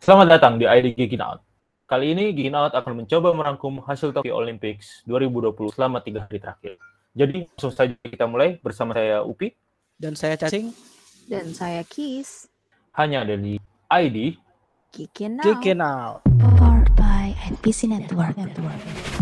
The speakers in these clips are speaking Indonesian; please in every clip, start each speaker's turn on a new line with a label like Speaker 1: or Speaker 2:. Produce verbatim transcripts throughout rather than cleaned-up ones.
Speaker 1: Selamat datang di I D Geekin Out. Kali ini Geekin Out akan mencoba merangkum hasil Tokyo Olympics dua ribu dua puluh selama tiga hari terakhir. Jadi langsung saja kita mulai bersama saya Upi.
Speaker 2: Dan saya Cacing.
Speaker 3: Dan saya Kis.
Speaker 1: Hanya ada di I D
Speaker 3: Geekin Out.
Speaker 2: Geekin Out.
Speaker 4: Powered by N P C Network. Network.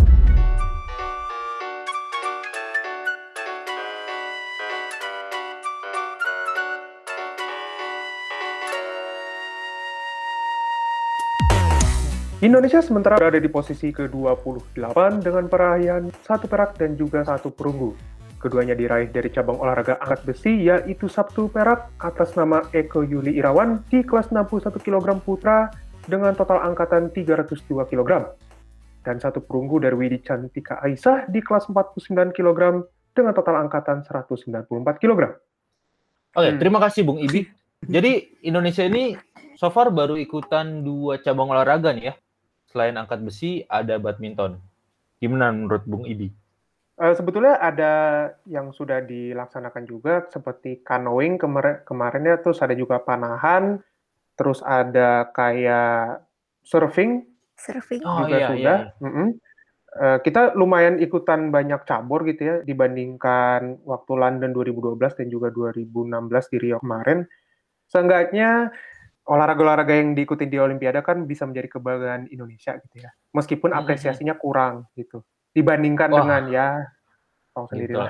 Speaker 5: Indonesia sementara berada di posisi ke dua puluh delapan dengan peraihan satu perak dan juga satu perunggu. Keduanya diraih dari cabang olahraga angkat besi, yaitu Sabtu perak atas nama Eko Yuli Irawan di kelas enam puluh satu kilogram putra dengan total angkatan tiga ratus dua kilogram. Dan satu perunggu dari Widi Cantika Aisyah di kelas empat puluh sembilan kilogram dengan total angkatan seratus sembilan puluh empat kilogram.
Speaker 1: Oke,
Speaker 5: Hmm.
Speaker 1: terima kasih Bung Ibi. Jadi Indonesia ini so far baru ikutan dua cabang olahraga nih ya. Selain angkat besi, ada badminton. Gimana menurut Bung Ibi?
Speaker 5: Uh, sebetulnya ada yang sudah dilaksanakan juga, seperti canoeing kemar- kemarinnya, terus ada juga panahan, terus ada kayak surfing,
Speaker 3: Surfing.
Speaker 1: Oh
Speaker 5: juga
Speaker 1: iya,
Speaker 5: sudah.
Speaker 1: iya.
Speaker 5: Mm-mm. Uh, kita lumayan ikutan banyak cabur gitu ya, dibandingkan waktu London dua ribu dua belas dan juga dua ribu enam belas di Rio kemarin. Seenggaknya olahraga-olahraga yang diikuti di Olimpiade kan bisa menjadi kebanggaan Indonesia gitu ya. Meskipun
Speaker 1: Mm-hmm.
Speaker 5: apresiasinya kurang gitu. Dibandingkan
Speaker 1: Wah.
Speaker 5: dengan ya, tahu sendiri
Speaker 1: Gitu
Speaker 5: lah.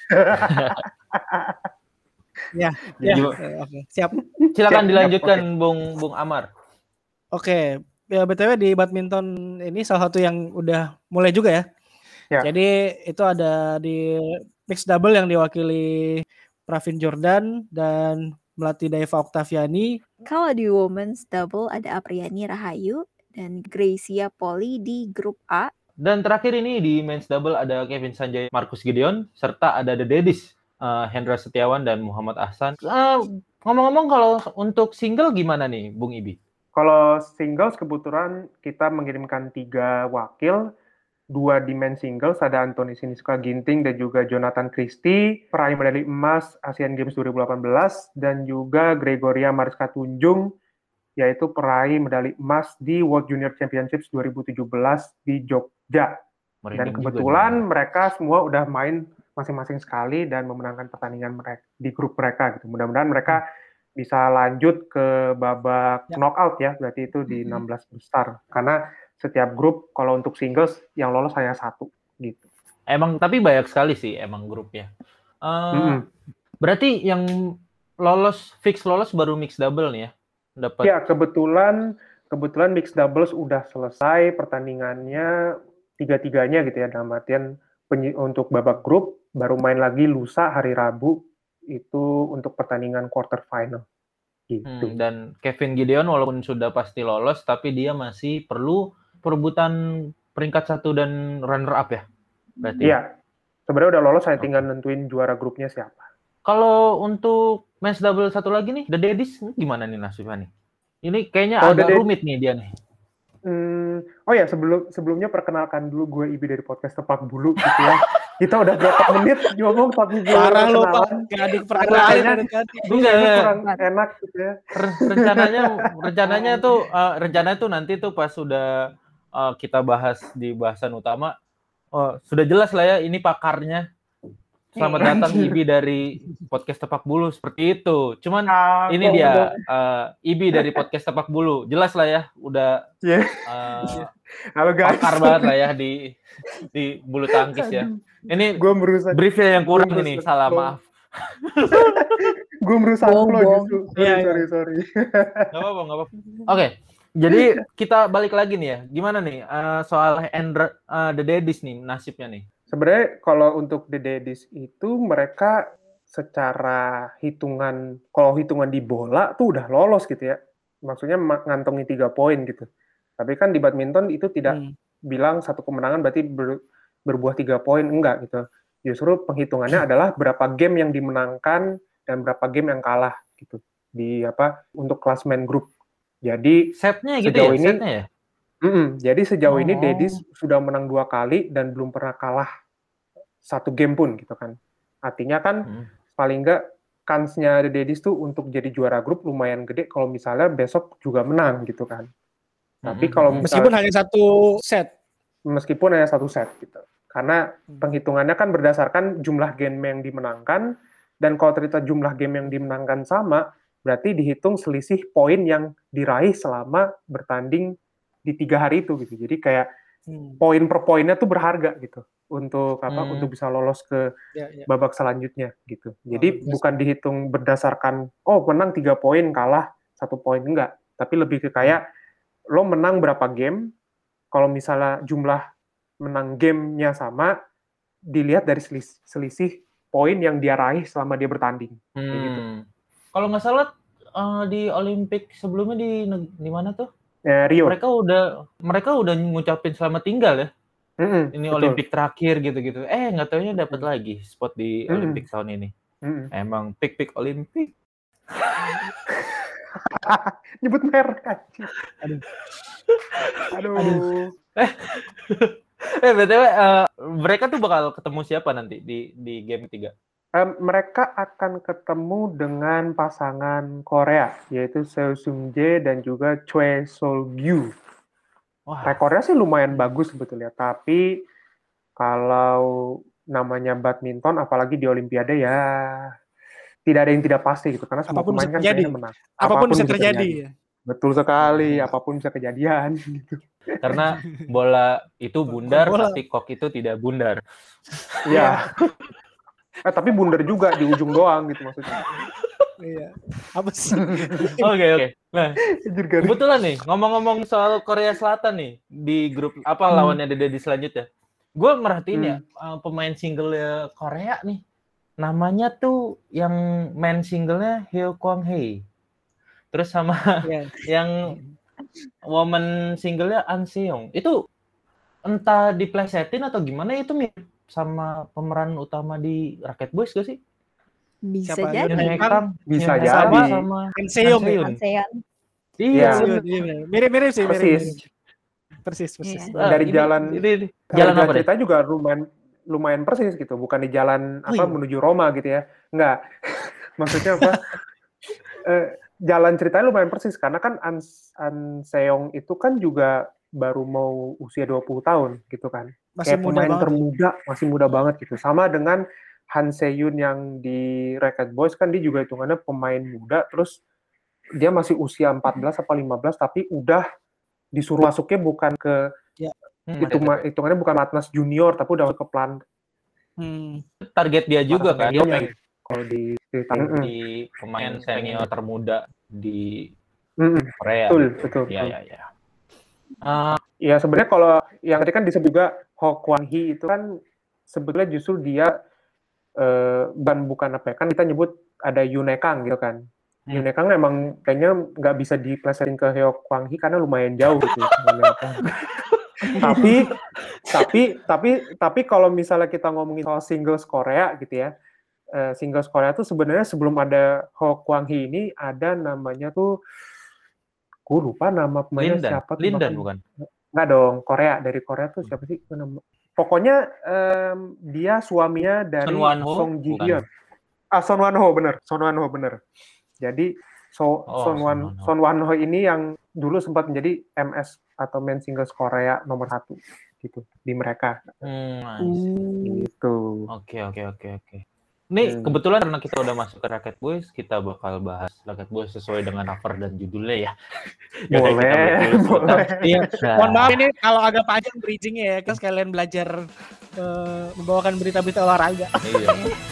Speaker 2: Ya, ya.
Speaker 1: Gimana?
Speaker 2: Oke, oke. Siap.
Speaker 1: Silakan
Speaker 5: Siap,
Speaker 1: dilanjutkan
Speaker 5: siap,
Speaker 1: Bung Bung Amar.
Speaker 2: Oke, ya B T W di badminton ini salah satu yang udah mulai juga ya.
Speaker 5: Ya.
Speaker 2: Jadi itu ada di mixed double yang diwakili Pravin Jordan dan Melati Daiva Oktaviani.
Speaker 3: Kalau di women's double ada Apriani Rahayu dan Gracia Poli di grup A.
Speaker 1: Dan terakhir ini di men's double ada Kevin Sanjaya, Marcus Gideon, serta ada The Daddies, uh, Hendra Setiawan dan Muhammad Ahsan. Uh, ngomong-ngomong kalau untuk single gimana nih, Bung Ibi?
Speaker 5: Kalau singles kebetulan kita mengirimkan tiga wakil, dua di men's singles, ada Anthony Sinisuka Ginting dan juga Jonathan Christie, peraih medali emas Asian Games dua ribu delapan belas, dan juga Gregoria Mariska Tunjung, yaitu peraih medali emas di World Junior Championships dua ribu tujuh belas di Jogja.
Speaker 1: Merinding
Speaker 5: Dan
Speaker 1: juga
Speaker 5: kebetulan
Speaker 1: nih.
Speaker 5: mereka semua udah main masing-masing sekali dan memenangkan pertandingan mereka di grup mereka gitu. Mudah-mudahan mereka bisa lanjut ke babak
Speaker 2: Ya.
Speaker 5: knockout ya, berarti itu di enam belas besar. Karena setiap grup kalau untuk singles yang lolos hanya satu gitu.
Speaker 1: Emang tapi banyak sekali sih emang grupnya. Uh,
Speaker 5: Mm-mm.
Speaker 1: Berarti yang lolos fix lolos baru mixed double nih ya? Dapat.
Speaker 5: Ya, kebetulan kebetulan mixed doubles udah selesai pertandingannya tiga-tiganya gitu ya, dalam artian penyi- untuk babak grup baru main lagi lusa hari Rabu itu untuk pertandingan quarter final gitu.
Speaker 1: Hmm, dan Kevin Gideon walaupun sudah pasti lolos tapi dia masih perlu perebutan peringkat satu dan runner up ya? Berarti.
Speaker 5: Iya. Sebenarnya udah lolos, saya
Speaker 1: Oke.
Speaker 5: tinggal nentuin juara grupnya siapa.
Speaker 1: Kalau untuk men's double satu lagi nih, The Daddies gimana nih nasibnya nih? Ini kayaknya
Speaker 5: Kalau The
Speaker 1: agak
Speaker 5: Dad-
Speaker 1: rumit nih dia nih.
Speaker 5: Hmm, oh ya, sebelum sebelumnya perkenalkan dulu gue Ibi dari podcast Tepak Bulu gitu ya. Kita udah berapa menit ngomong tapi belum
Speaker 2: Parah lo Pak,
Speaker 5: perkenalan.
Speaker 2: kayak adik perkenalan
Speaker 5: Makanya-
Speaker 2: dari tadi.
Speaker 5: Gue
Speaker 1: Enggak,
Speaker 5: kayaknya
Speaker 1: enggak.
Speaker 5: kurang enak gitu ya.
Speaker 1: Re- rencananya rencananya tuh uh, rencananya tuh nanti tuh pas sudah uh, kita bahas di bahasan utama, oh, sudah jelas lah ya ini pakarnya. Selamat datang Ibi dari podcast Tepak Bulu seperti itu. Cuman
Speaker 5: Ah,
Speaker 1: ini
Speaker 5: kok
Speaker 1: dia
Speaker 5: udah-
Speaker 1: uh, Ibi dari podcast Tepak Bulu. Jelas lah ya, udah
Speaker 5: Iya.
Speaker 1: uh,
Speaker 5: Halo guys.
Speaker 1: pakar banget lah ya di di bulu tangkis ya. Ini
Speaker 5: Gue merusak.
Speaker 1: briefnya yang kurang
Speaker 5: Gua
Speaker 1: ini,
Speaker 5: merusak.
Speaker 1: salah
Speaker 5: Gua-
Speaker 1: maaf.
Speaker 5: Gue merusak
Speaker 3: Bohong,
Speaker 5: lo
Speaker 3: bohong.
Speaker 5: justru. Sorry,
Speaker 2: Iya, iya.
Speaker 5: sorry, sorry.
Speaker 1: Gak apa-apa, gak apa-apa. Oke, jadi kita balik lagi nih ya. Gimana nih uh, soal Hendra, uh, The Daddies nih nasibnya nih?
Speaker 5: Sebenarnya kalau untuk The Daddies itu mereka secara hitungan, kalau hitungan di bola tuh udah lolos gitu ya. Maksudnya ma- ngantongi tiga poin gitu. Tapi kan di badminton itu tidak
Speaker 2: Hmm.
Speaker 5: bilang satu kemenangan berarti ber- berbuah tiga poin, enggak gitu. Justru penghitungannya adalah berapa game yang dimenangkan dan berapa game yang kalah gitu di apa untuk klasmen grup. Jadi
Speaker 1: Setnya gitu
Speaker 5: Sejauh
Speaker 1: ya?
Speaker 5: ini-
Speaker 1: Setnya ya?
Speaker 5: mm-mm, jadi sejauh ini
Speaker 1: Oh.
Speaker 5: Daddies sudah menang dua kali dan belum pernah kalah satu game pun gitu kan. Artinya kan
Speaker 1: Hmm.
Speaker 5: paling enggak kansnya The Daddies tuh untuk jadi juara grup lumayan gede kalau misalnya besok juga menang gitu kan. Tapi
Speaker 1: Mm-mm.
Speaker 5: kalau
Speaker 2: Meskipun
Speaker 5: misalnya
Speaker 2: hanya satu set.
Speaker 5: meskipun hanya satu set gitu. Karena penghitungannya kan berdasarkan jumlah game yang dimenangkan, dan kalau ternyata jumlah game yang dimenangkan sama, berarti dihitung selisih poin yang diraih selama bertanding di tiga hari itu gitu. Jadi kayak
Speaker 2: Hmm.
Speaker 5: poin per poinnya tuh berharga gitu untuk apa?
Speaker 1: Hmm.
Speaker 5: Untuk bisa lolos ke
Speaker 2: Ya, ya.
Speaker 5: babak selanjutnya gitu. Jadi
Speaker 2: Oh,
Speaker 5: bukan dihitung berdasarkan oh menang tiga poin kalah satu poin, enggak, tapi lebih ke kayak lo menang berapa game. Kalau misalnya jumlah menang gamenya sama, dilihat dari selisih, selisih poin yang dia raih selama dia bertanding. Kayak gitu.
Speaker 1: Hmm. Kalau nggak salah eh, di Olimpik sebelumnya di neg- di mana tuh?
Speaker 5: Eh, Rio.
Speaker 1: Mereka udah mereka udah ngucapin selamat tinggal ya.
Speaker 5: Mm-mm,
Speaker 1: Ini
Speaker 5: betul.
Speaker 1: Olimpik terakhir gitu-gitu. Eh nggak taunya dapat
Speaker 5: Mm.
Speaker 1: lagi spot di
Speaker 5: Mm-mm.
Speaker 1: Olimpik tahun ini.
Speaker 5: Mm-mm.
Speaker 1: Emang pick-pick Olimpik.
Speaker 5: Nyebut merek anjing.
Speaker 2: Aduh.
Speaker 5: Aduh.
Speaker 1: Eh B T W eh, mereka tuh bakal ketemu siapa nanti di di game ketiga?
Speaker 5: Em, mereka akan ketemu dengan pasangan Korea, yaitu Seo Seung Jae dan juga Choi Sol Gyu.
Speaker 1: Wah,
Speaker 5: Rekornya sih lumayan bagus sebetulnya, tapi kalau namanya badminton, apalagi di Olimpiade ya tidak ada yang tidak pasti gitu, karena semua
Speaker 2: Apapun
Speaker 5: pemain
Speaker 2: bisa
Speaker 5: kan
Speaker 2: terjadi.
Speaker 5: kayaknya menang.
Speaker 2: Apapun bisa terjadi. ya.
Speaker 5: Betul sekali, apapun bisa kejadian. Gitu.
Speaker 1: karena bola itu bundar
Speaker 2: Bola.
Speaker 1: tapi kok itu tidak bundar.
Speaker 5: Iya. Eh, tapi bundar juga di ujung doang gitu maksudnya.
Speaker 2: Iya. Apa sih?
Speaker 1: Oke oke. Nah,
Speaker 5: Anjir, garing.
Speaker 1: kebetulan nih ngomong-ngomong soal Korea Selatan nih di grup apa
Speaker 2: Hmm.
Speaker 1: lawannya di, di selanjutnya. Gue merhatiin
Speaker 5: Hmm.
Speaker 1: ya uh, pemain single Korea nih. Namanya tuh yang main singlenya Hyo Kwang Hee. Terus sama
Speaker 2: Iya.
Speaker 1: yang woman singlenya An Seong. Itu entah diplesetin atau gimana, itu mirip sama pemeran utama di Rocket Boys gak sih?
Speaker 3: Bisa
Speaker 2: Siapa?
Speaker 3: jadi.
Speaker 2: Yun
Speaker 1: Yoon Hae
Speaker 2: Kang?
Speaker 1: Kang.
Speaker 5: Bisa
Speaker 1: Yoon Hae
Speaker 5: jadi.
Speaker 1: Kang sama
Speaker 2: An Seong ya?
Speaker 1: An
Speaker 3: An Seon.
Speaker 1: Iya,
Speaker 5: Iya.
Speaker 1: bener.
Speaker 2: Iya, bener. Mirip-mirip sih,
Speaker 5: Persis.
Speaker 2: mirip-mirip. Persis, persis.
Speaker 3: Iya.
Speaker 1: Ah,
Speaker 5: Dari
Speaker 1: ini-
Speaker 5: jalan
Speaker 1: ini, ini.
Speaker 5: Jalan
Speaker 1: jalan apa deh?
Speaker 5: cerita juga lumayan lumayan persis gitu, bukan di jalan
Speaker 2: Oh,
Speaker 5: apa
Speaker 2: iya.
Speaker 5: menuju Roma gitu ya. Enggak. Maksudnya apa? eh, jalan ceritanya lumayan persis karena kan An, An Seong itu kan juga baru mau usia dua puluh tahun gitu kan.
Speaker 2: Masih
Speaker 5: Kayak
Speaker 2: muda
Speaker 5: pemain
Speaker 2: banget.
Speaker 5: termuda, masih muda banget gitu. Sama dengan Han Se-yoon yang di Rocket Boys kan dia juga hitungannya pemain muda, terus dia masih usia empat belas apa lima belas tapi udah disuruh masuknya bukan ke
Speaker 1: Hmm,
Speaker 5: itu ma- hitungannya bukan Latnas junior tapi udah masuk ke plan
Speaker 2: Hmm.
Speaker 1: target dia juga kan. Dia
Speaker 5: seniornya
Speaker 1: pengen
Speaker 5: kalau di cerita. Mm-mm.
Speaker 1: di pemain senior termuda di
Speaker 5: Mm-mm.
Speaker 1: Korea.
Speaker 5: Betul,
Speaker 1: gitu.
Speaker 5: betul.
Speaker 1: Iya, iya, iya. Ah,
Speaker 5: Ya sebenarnya kalau yang tadi kan disebut juga Ho Kwang Hee itu kan sebetulnya justru dia eh, bukan bukan apa ya, kan kita nyebut ada Yoon Hae Kang gitu kan.
Speaker 1: Hmm.
Speaker 5: Yoon Hae Kang emang kayaknya nggak bisa diplesetin ke Heo Kwang Hee karena lumayan jauh gitu. tapi tapi tapi tapi kalau misalnya kita ngomongin soal singles Korea gitu ya, eh, singles Korea tuh sebenarnya sebelum ada Ho Kwang Hee ini ada namanya tuh, gue lupa nama pemainnya
Speaker 1: Lindan,
Speaker 5: siapa tuh.
Speaker 1: Lindan
Speaker 5: bahkan.
Speaker 1: bukan?
Speaker 5: Nggak dong, Korea. Dari Korea tuh siapa sih? Nama- Pokoknya em, dia suaminya dari
Speaker 1: Son Wan Ho?
Speaker 5: Song Ji
Speaker 1: Bukan.
Speaker 5: Hyun. Ah, Son Wan Ho, bener. Son Wan Ho, bener. Jadi, so,
Speaker 1: Oh,
Speaker 5: Son, Wan,
Speaker 1: Son Wan Ho.
Speaker 5: Son Wan Ho ini yang dulu sempat menjadi M S atau main singles Korea nomor satu gitu di mereka.
Speaker 1: Hmm, I see.
Speaker 5: Gitu.
Speaker 1: Oke, oke, oke, oke. Ini
Speaker 5: Hmm.
Speaker 1: kebetulan karena kita udah masuk ke Rocket Boys, kita bakal bahas Rocket Boys sesuai dengan cover dan judulnya ya. Yaudah, kita
Speaker 5: Boleh,
Speaker 1: break dulu sebentar.
Speaker 5: boleh.
Speaker 2: Iya.
Speaker 1: Nah,
Speaker 2: Mohon maaf ini kalau agak panjang bridgingnya ya, kan sekalian belajar eh, membawakan berita-berita olahraga.
Speaker 1: Iya.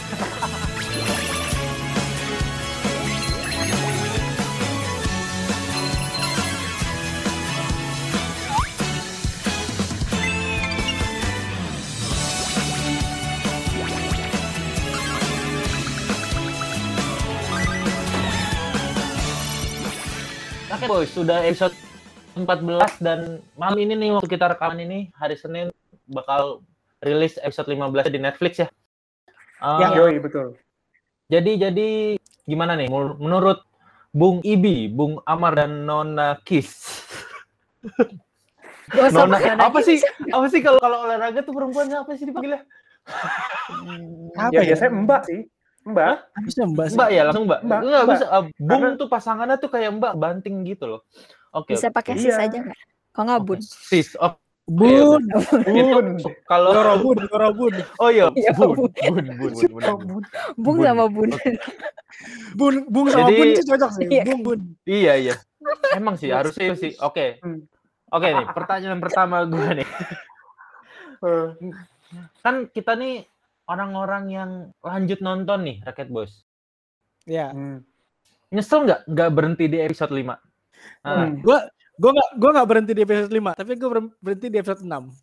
Speaker 1: Oke boys, sudah episode empat belas dan malam ini nih waktu kita rekaman ini hari Senin bakal rilis episode lima belas di Netflix ya. Uh,
Speaker 2: Ya,
Speaker 5: Yoi, betul.
Speaker 1: Jadi jadi gimana nih mul- menurut Bung Ibi, Bung Amar dan Nona Kiss?
Speaker 3: Gosok,
Speaker 1: Nona
Speaker 3: Nona
Speaker 1: apa
Speaker 3: Kiss.
Speaker 1: sih? Apa sih kalau kalau olahraga tuh perempuannya apa sih dipanggilnya?
Speaker 2: Apa
Speaker 5: Ya,
Speaker 2: ya?
Speaker 5: biasanya Mbak sih. Mbak.
Speaker 2: Bisa Mbak sih.
Speaker 1: Mbak ya langsung Mbak.
Speaker 5: Mbak,
Speaker 1: Enggak
Speaker 5: Mbak.
Speaker 1: bisa. uh, Bung
Speaker 5: Karena-
Speaker 1: tuh pasangannya tuh kayak Mbak banting gitu loh. Oke.
Speaker 3: Bisa pakai
Speaker 5: Iya.
Speaker 3: sis aja nggak? Kalau nggak
Speaker 1: Oke.
Speaker 3: Bun.
Speaker 1: Sis. Oh,
Speaker 2: Bun,
Speaker 5: Bun.
Speaker 1: itu kalau
Speaker 2: Yoro Bun, Yoro Bun,
Speaker 1: oh iya,
Speaker 3: Iya,
Speaker 1: bun,
Speaker 3: Bun.
Speaker 1: bun, bun, bun, bun, bun.
Speaker 5: Bun.
Speaker 3: Bung
Speaker 1: Bun.
Speaker 3: sama Bun.
Speaker 1: Oke.
Speaker 2: Bun, Bung sama
Speaker 1: Jadi-
Speaker 2: Bun sih cocok sih.
Speaker 3: Iya.
Speaker 2: Bung Bun.
Speaker 1: Iya, iya. Emang sih harusnya sih. Oke.
Speaker 5: Hmm.
Speaker 1: Oke nih, pertanyaan pertama gue nih.
Speaker 5: Eh,
Speaker 1: Kan kita nih orang-orang yang lanjut nonton nih Raket Boys.
Speaker 2: Ya.
Speaker 5: hmm.
Speaker 1: Nyesel nggak nggak berhenti di episode lima? Nah,
Speaker 5: Hmm.
Speaker 2: Gua gua nggak gua nggak berhenti di episode lima, tapi gua ber- berhenti di episode enam.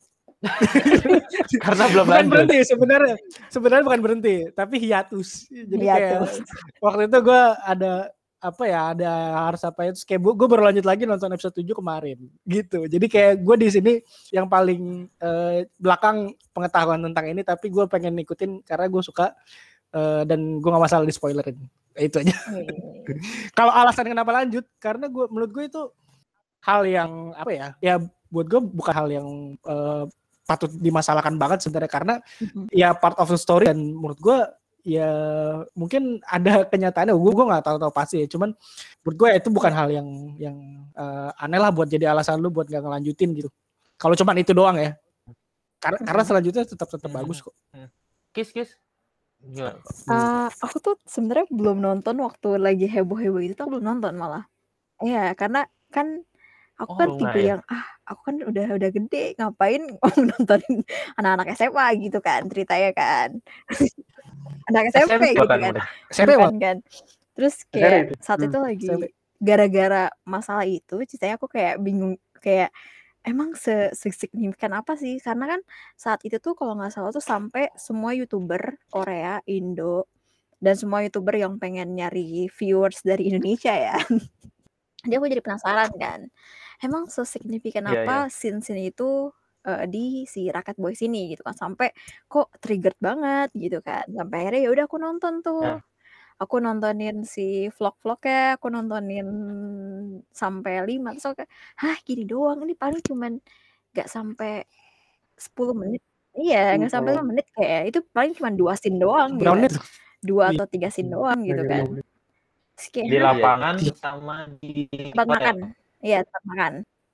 Speaker 1: karena belum
Speaker 2: Bukan
Speaker 1: lanjut.
Speaker 2: berhenti sebenarnya. Sebenarnya bukan berhenti, tapi hiatus. Jadi
Speaker 3: Hiatus.
Speaker 2: kayak waktu itu gua ada apa ya, ada harus apa itu kayak gue baru lanjut lagi nonton episode tujuh kemarin gitu. Jadi kayak gue di sini yang paling eh, belakang pengetahuan tentang ini, tapi gue pengen ikutin karena gue suka eh, dan gue nggak masalah di spoilerin. Itu aja. Kalau alasan kenapa lanjut, karena gue menurut gue itu hal yang apa ya? Ya buat gue bukan hal yang eh, patut dimasalahkan banget sebenarnya, karena
Speaker 3: Mhm.
Speaker 2: ya part of the story, dan menurut gue ya mungkin ada kenyataannya, gue gue nggak tahu-tahu pasti ya, cuman menurut gue itu bukan hal yang yang eh, aneh lah buat jadi alasan lu buat nggak ngelanjutin gitu. Kalau cuman itu doang ya, karena karena selanjutnya tetap tetap bagus kok.
Speaker 1: Kis, kis. Ya.
Speaker 3: Ah, aku tuh sebenarnya belum nonton waktu lagi heboh-heboh itu tuh aku belum nonton malah. Iya, karena kan aku
Speaker 1: Oh,
Speaker 3: kan
Speaker 1: enggak
Speaker 3: tipe
Speaker 1: ya?
Speaker 3: yang ah aku kan udah udah gede, ngapain mau nontonin anak-anak S M A gitu kan ceritanya kan. Anak S M P
Speaker 1: S M P
Speaker 3: gitu
Speaker 1: bahkan
Speaker 3: kan.
Speaker 1: udah.
Speaker 2: S M P
Speaker 3: Bukan kan. Terus kayak
Speaker 5: itu.
Speaker 3: saat
Speaker 5: Hmm.
Speaker 3: itu lagi
Speaker 2: S M P.
Speaker 3: gara-gara masalah itu, ceritanya aku kayak bingung, kayak emang se- sesignifikan apa sih? Karena kan saat itu tuh kalau nggak salah tuh sampai semua YouTuber Korea, Indo, dan semua YouTuber yang pengen nyari viewers dari Indonesia ya. Jadi aku jadi penasaran kan. Emang sesignifikan
Speaker 1: Iya,
Speaker 3: apa scene-scene itu eh, di si Raket Boys ini gitu kan, sampai kok triggered banget gitu kan. Sampai akhirnya ya udah aku nonton tuh.
Speaker 1: Ya.
Speaker 3: Aku nontonin si vlog-vlognya, aku nontonin sampai lima. Terus aku kayak, hah gini doang, ini paling cuman gak sampai sepuluh menit. Iya, gak sampai lima menit kayak. Itu paling cuma dua scene doang gitu
Speaker 2: Berapa
Speaker 3: kan.
Speaker 2: menit?
Speaker 3: Dua atau tiga scene doang gitu kan. Terus kayak,
Speaker 1: Di
Speaker 3: hah,
Speaker 1: lapangan sama di
Speaker 3: tempat makan. Iya, tempat makan.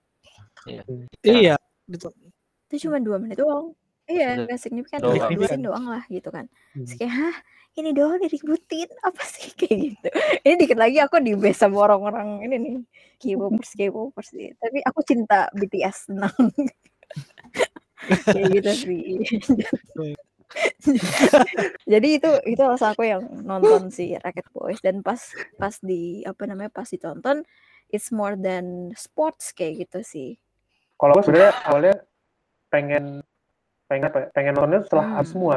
Speaker 2: Iya. Gitu.
Speaker 3: Itu cuma dua menit doang. Iya,
Speaker 1: Itu
Speaker 3: gak signifikan.
Speaker 1: doang.
Speaker 3: Dua, dua
Speaker 2: Signifikan.
Speaker 3: scene doang lah gitu kan.
Speaker 5: Hmm.
Speaker 3: Terus kayak, hah ini doang diributin apa sih kayak gitu. Ini dikit lagi aku di base sama orang-orang ini nih, K-popers K-popers sih. Tapi aku cinta B T S, tenang. Kayak gitu sih. Jadi itu itu alasan aku yang nonton si Racket Boys, dan pas pas di apa namanya pas ditonton, it's more than sports kayak gitu sih.
Speaker 5: Kalau gue sebenarnya awalnya pengen pengen apa ya, pengen nontonnya setelah
Speaker 3: Hmm.
Speaker 5: habis semua.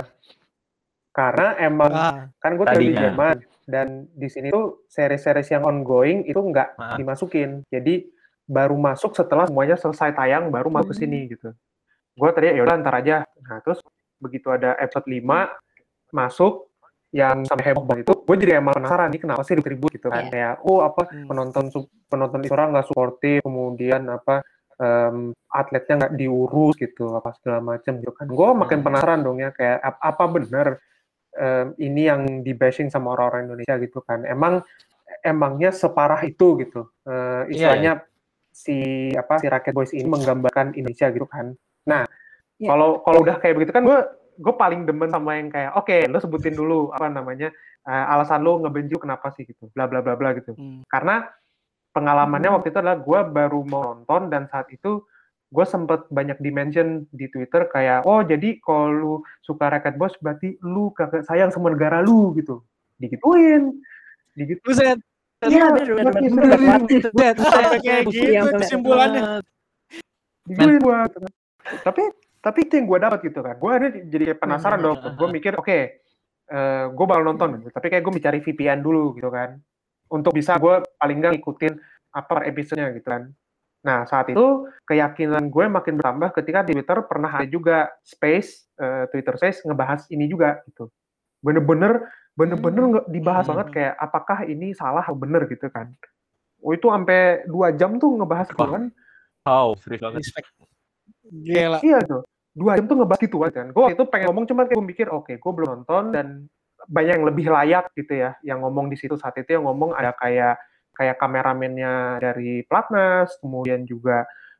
Speaker 5: Karena emang
Speaker 2: Ah,
Speaker 5: kan gue tinggal di
Speaker 1: Tadinya.
Speaker 5: Jerman, dan di sini tuh seri-series yang ongoing itu nggak
Speaker 1: Ah.
Speaker 5: dimasukin. Jadi baru masuk setelah semuanya selesai tayang, baru masuk ke
Speaker 3: Hmm.
Speaker 5: sini gitu. Gue tadinya ya udah ntar aja. Nah terus begitu ada episode lima masuk yang sampai heboh banget itu, gue jadi emang penasaran nih kenapa sih ribut gitu kan.
Speaker 3: Iya.
Speaker 5: Kayak oh apa
Speaker 2: Hmm.
Speaker 5: penonton su- penonton itu orang nggak suportif, kemudian apa em, atletnya nggak diurus gitu apa segala macam gitu kan. Gue makin
Speaker 1: Hmm.
Speaker 5: penasaran dong ya, kayak ap- apa bener em, ini yang di bashing sama orang-orang Indonesia gitu kan. Emang emangnya separah itu gitu. Eh, istilahnya si apa si Racket Boys ini menggambarkan Indonesia gitu kan. Nah,
Speaker 3: Iya.
Speaker 5: kalau kalau udah kayak begitu kan gue gue paling demen sama yang kayak oke, lo sebutin dulu apa namanya eh, alasan lo ngebenci kenapa sih gitu. Bla bla bla bla gitu.
Speaker 2: hmm.
Speaker 5: Karena pengalamannya
Speaker 3: Hmm.
Speaker 5: waktu itu adalah gue baru mau nonton, dan saat itu gue sempet banyak dimension di Twitter kayak oh jadi kalau lu suka Racket Boys berarti lu kagak sayang sama negara lu gitu, digituin digitu.
Speaker 2: Buset.
Speaker 3: Iya, bener, bener,
Speaker 5: Iya,
Speaker 3: bener.
Speaker 5: bener.
Speaker 2: Buset. Sampai kayak
Speaker 3: Iya,
Speaker 2: gitu
Speaker 3: bener.
Speaker 2: kesimpulannya.
Speaker 5: Digituin gua gitu kan. Tapi tapi itu yang gue dapat gitu kan. Gue ada jadi kayak penasaran dong. Gue mikir oke, eh, gue bakal nonton gitu. Tapi kayak gue mencari V P N dulu gitu kan, untuk bisa gue paling nggak ngikutin apa per episodenya gitu kan. Nah saat itu keyakinan gue makin bertambah ketika di Twitter pernah ada juga space eh, Twitter Space ngebahas ini juga gitu. Bener-bener bener-bener
Speaker 3: Hmm.
Speaker 5: nge- dibahas
Speaker 2: Hmm.
Speaker 5: banget kayak apakah ini salah atau bener gitu kan. Oh itu sampai dua jam tuh ngebahas gitu kan.
Speaker 1: Wow, serius banget.
Speaker 2: Respect. Gila.
Speaker 5: Iya tuh, dua jam tuh ngebahas gitu kan. Gue itu pengen ngomong cuman kayak gue mikir, oke, gue belum nonton dan banyak yang lebih layak gitu ya, yang ngomong di situ saat itu yang ngomong ada kayak kayak kameramennya dari Platnas, kemudian juga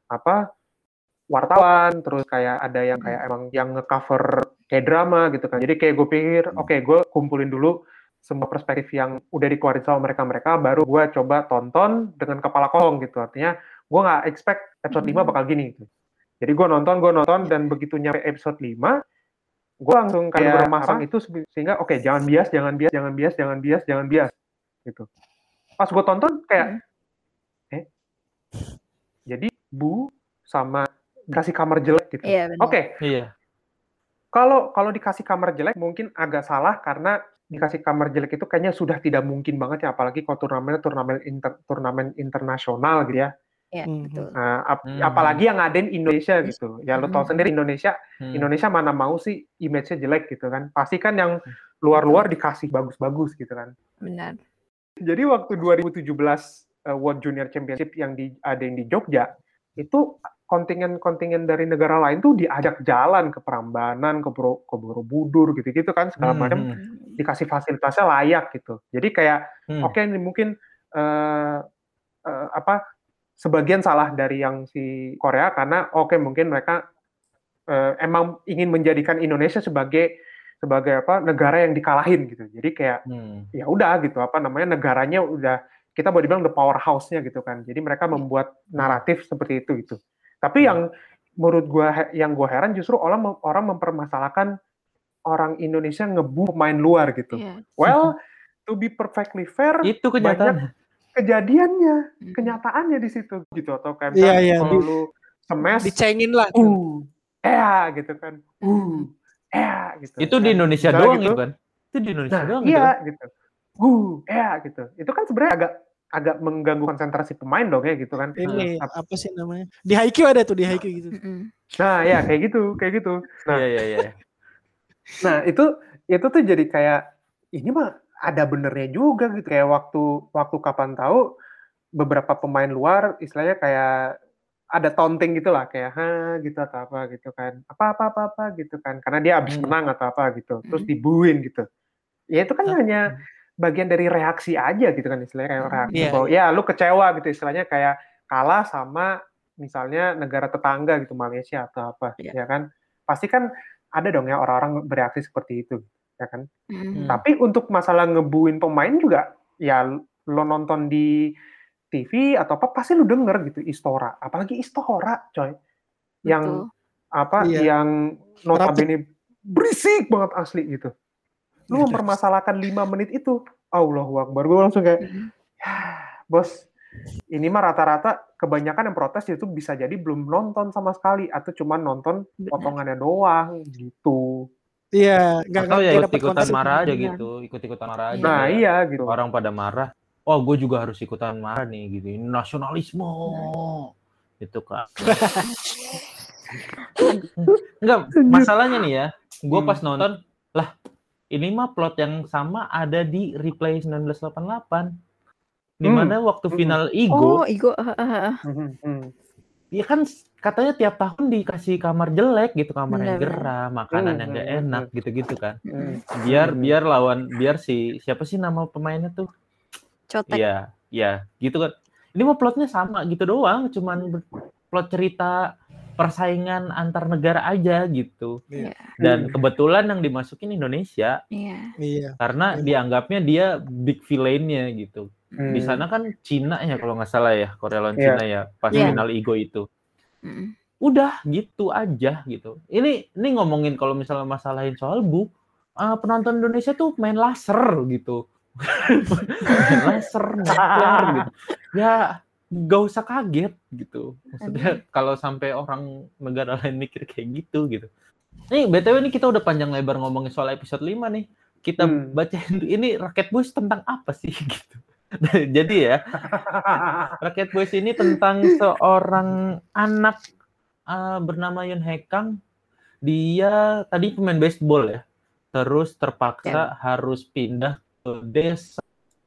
Speaker 5: apa wartawan, terus kayak ada yang kayak emang yang nge-cover kayak drama gitu kan. Jadi kayak gue pikir, oke okay, gue kumpulin dulu semua perspektif yang udah dikeluarin sama mereka-mereka, baru gue coba tonton dengan kepala kosong gitu. Artinya gue nggak expect episode lima bakal gini gitu. Jadi gue nonton, gue nonton, dan begitu nyampe episode lima, gue langsung kayak memasang itu sehingga oke, okay, jangan bias, jangan bias, jangan bias, jangan bias, jangan bias gitu. Pas gue tonton kayak eh jadi Bu sama dikasih kamar jelek gitu.
Speaker 3: Iya, benar.
Speaker 5: Oke. Okay.
Speaker 1: Iya.
Speaker 5: Kalau kalau dikasih kamar jelek mungkin agak salah, karena dikasih kamar jelek itu kayaknya sudah tidak mungkin banget ya, apalagi kalau turnamennya turnamen inter, turnamen internasional gitu ya.
Speaker 3: Iya, betul.
Speaker 5: Nah, ap,
Speaker 1: Hmm.
Speaker 5: apalagi yang ngadain Indonesia gitu. Ya lo tau sendiri Indonesia,
Speaker 1: Hmm.
Speaker 5: Indonesia mana mau sih image-nya jelek gitu kan. Pasti kan yang luar-luar dikasih bagus-bagus gitu kan.
Speaker 3: Benar.
Speaker 5: Jadi waktu dua ribu tujuh belas uh, World Junior Championship yang di, ada yang di Jogja, itu kontingen-kontingen dari negara lain tuh diajak jalan ke Prambanan, ke, Bro, ke Borobudur gitu-gitu kan, segala
Speaker 1: Hmm.
Speaker 5: macam, dikasih fasilitasnya layak gitu. Jadi kayak
Speaker 1: Hmm.
Speaker 5: oke okay, ini mungkin uh, uh, apa sebagian salah dari yang si Korea, karena oke okay, mungkin mereka uh, emang ingin menjadikan Indonesia sebagai sebagai apa negara yang dikalahin gitu. Jadi kayak
Speaker 1: Hmm.
Speaker 5: ya udah gitu, apa namanya, negaranya udah kita boleh bilang the powerhouse-nya gitu kan. Jadi mereka membuat naratif seperti itu gitu. Tapi
Speaker 1: Hmm.
Speaker 5: yang menurut gua yang gua heran justru orang orang mempermasalahkan orang Indonesia ngebu pemain luar gitu.
Speaker 3: Iya.
Speaker 5: Well, to be perfectly fair,
Speaker 1: Itu
Speaker 5: banyak
Speaker 1: kenyataan.
Speaker 5: kejadiannya,
Speaker 3: Hmm.
Speaker 5: kenyataannya di situ gitu. Atau kayak
Speaker 2: Iya,
Speaker 5: misalnya
Speaker 2: iya,
Speaker 5: kalau
Speaker 2: di-
Speaker 5: lu semes,
Speaker 2: Dicengin lah.
Speaker 5: uh, eh gitu kan, uh, eh gitu.
Speaker 1: Itu di
Speaker 5: Kan
Speaker 1: Indonesia
Speaker 5: misalnya
Speaker 1: doang
Speaker 5: gitu.
Speaker 1: gitu kan? Itu di Indonesia
Speaker 5: Nah,
Speaker 1: doang gitu
Speaker 5: iya
Speaker 1: kan?
Speaker 5: gitu. Uh, eh gitu. Itu kan sebenarnya agak agak mengganggu konsentrasi pemain dong ya gitu kan.
Speaker 2: Ini
Speaker 5: Nah,
Speaker 2: apa sih namanya? Di Haikyuu ada tuh, di Haikyuu gitu.
Speaker 3: Mm-mm.
Speaker 5: Nah, ya kayak gitu, kayak gitu. Nah,
Speaker 1: Iya, iya, iya.
Speaker 5: nah itu itu tuh jadi kayak ini mah ada benernya juga gitu. Kayak waktu waktu kapan tahu beberapa pemain luar istilahnya kayak ada taunting gitu lah, kayak ha gitu atau apa gitu kan. Apa apa apa apa gitu kan. Karena dia habis
Speaker 1: Hmm.
Speaker 5: menang atau apa gitu. Terus
Speaker 3: Hmm.
Speaker 5: dibuin gitu. Ya itu kan
Speaker 2: Hah?
Speaker 5: hanya bagian dari reaksi aja gitu kan, istilahnya kayak reaksi
Speaker 2: Iya,
Speaker 5: bahwa ya lu kecewa gitu, istilahnya kayak kalah sama misalnya negara tetangga gitu, Malaysia atau apa,
Speaker 3: Iya.
Speaker 5: ya kan pasti kan ada dong ya orang-orang bereaksi seperti itu, ya kan.
Speaker 3: Mm-mm.
Speaker 1: Hmm.
Speaker 5: Tapi untuk masalah ngebuin pemain juga ya lo nonton di T V atau apa pasti lu denger gitu Istora, apalagi Istora coy, yang
Speaker 3: Betul.
Speaker 5: apa
Speaker 2: Iya.
Speaker 5: yang notabene berisik banget asli gitu. Lu
Speaker 2: Iya.
Speaker 5: mempermasalahkan lima menit itu, Allahu Akbar, gue langsung kayak,
Speaker 3: Mm-mm.
Speaker 5: ya, bos, ini mah rata-rata kebanyakan yang protes itu bisa jadi belum nonton sama sekali, atau cuma nonton
Speaker 3: Benar.
Speaker 5: potongannya doang, gitu.
Speaker 2: Iya, nggak
Speaker 1: Atau ya
Speaker 2: nggak dapet
Speaker 1: ikut-ikutan
Speaker 2: konteks.
Speaker 1: marah aja
Speaker 3: Benar.
Speaker 1: gitu. Ikut-ikutan marah aja.
Speaker 5: Nah,
Speaker 1: kayak
Speaker 5: iya, gitu.
Speaker 1: orang pada marah. Oh, gue juga harus ikutan marah nih gitu. Ini nasionalisme. Gitu kan. Enggak, masalahnya nih ya. Gue
Speaker 5: Hmm.
Speaker 1: pas nonton, lah ini mah plot yang sama ada di Replay seribu sembilan ratus delapan puluh delapan. Di mana
Speaker 5: Hmm.
Speaker 1: waktu
Speaker 5: Hmm.
Speaker 1: final
Speaker 3: Oh,
Speaker 1: Igo,
Speaker 3: Igo. ah, ah, ah.
Speaker 5: Hmm, hmm.
Speaker 1: ya kan katanya tiap tahun dikasih kamar jelek gitu, kamar yang
Speaker 3: Benar-benar.
Speaker 1: gerah, makanan
Speaker 5: Hmm,
Speaker 1: yang gak
Speaker 5: hmm,
Speaker 1: enak
Speaker 5: hmm.
Speaker 1: gitu-gitu kan.
Speaker 5: Hmm.
Speaker 1: Biar
Speaker 5: Hmm.
Speaker 1: biar lawan biar si siapa sih nama pemainnya tuh?
Speaker 3: Cotek.
Speaker 1: Iya, iya, gitu kan. Ini mah plotnya sama gitu doang, cuman ber- plot cerita persaingan antar negara aja gitu.
Speaker 2: Iya.
Speaker 1: Dan
Speaker 5: Hmm.
Speaker 1: kebetulan yang dimasukin Indonesia
Speaker 3: Iya.
Speaker 2: Iya.
Speaker 1: karena
Speaker 2: Iya.
Speaker 1: dianggapnya dia big villain-nya gitu.
Speaker 5: Hmm.
Speaker 1: Di sana kan Cina ya kalau nggak salah ya, Korea lawan
Speaker 5: Iya.
Speaker 1: Cina ya pas
Speaker 3: Iya.
Speaker 1: final Igo itu.
Speaker 3: Mm-mm.
Speaker 1: Udah gitu aja gitu. Ini ini ngomongin kalau misalnya masalahin soal Bu, ah, penonton Indonesia tuh main laser gitu. Main laser, nuklir gitu. Ya gak usah kaget gitu. Maksudnya kalau sampai orang negara lain mikir kayak gitu gitu. Nih B T W ini kita udah panjang lebar ngomongin soal episode lima nih. Kita
Speaker 5: Hmm.
Speaker 1: bacain ini Rocket Boys tentang apa sih gitu. Jadi ya, Rocket Boys ini tentang seorang anak uh, bernama Yoon Hae Kang. Dia tadi pemain baseball ya. Terus terpaksa harus pindah ke desa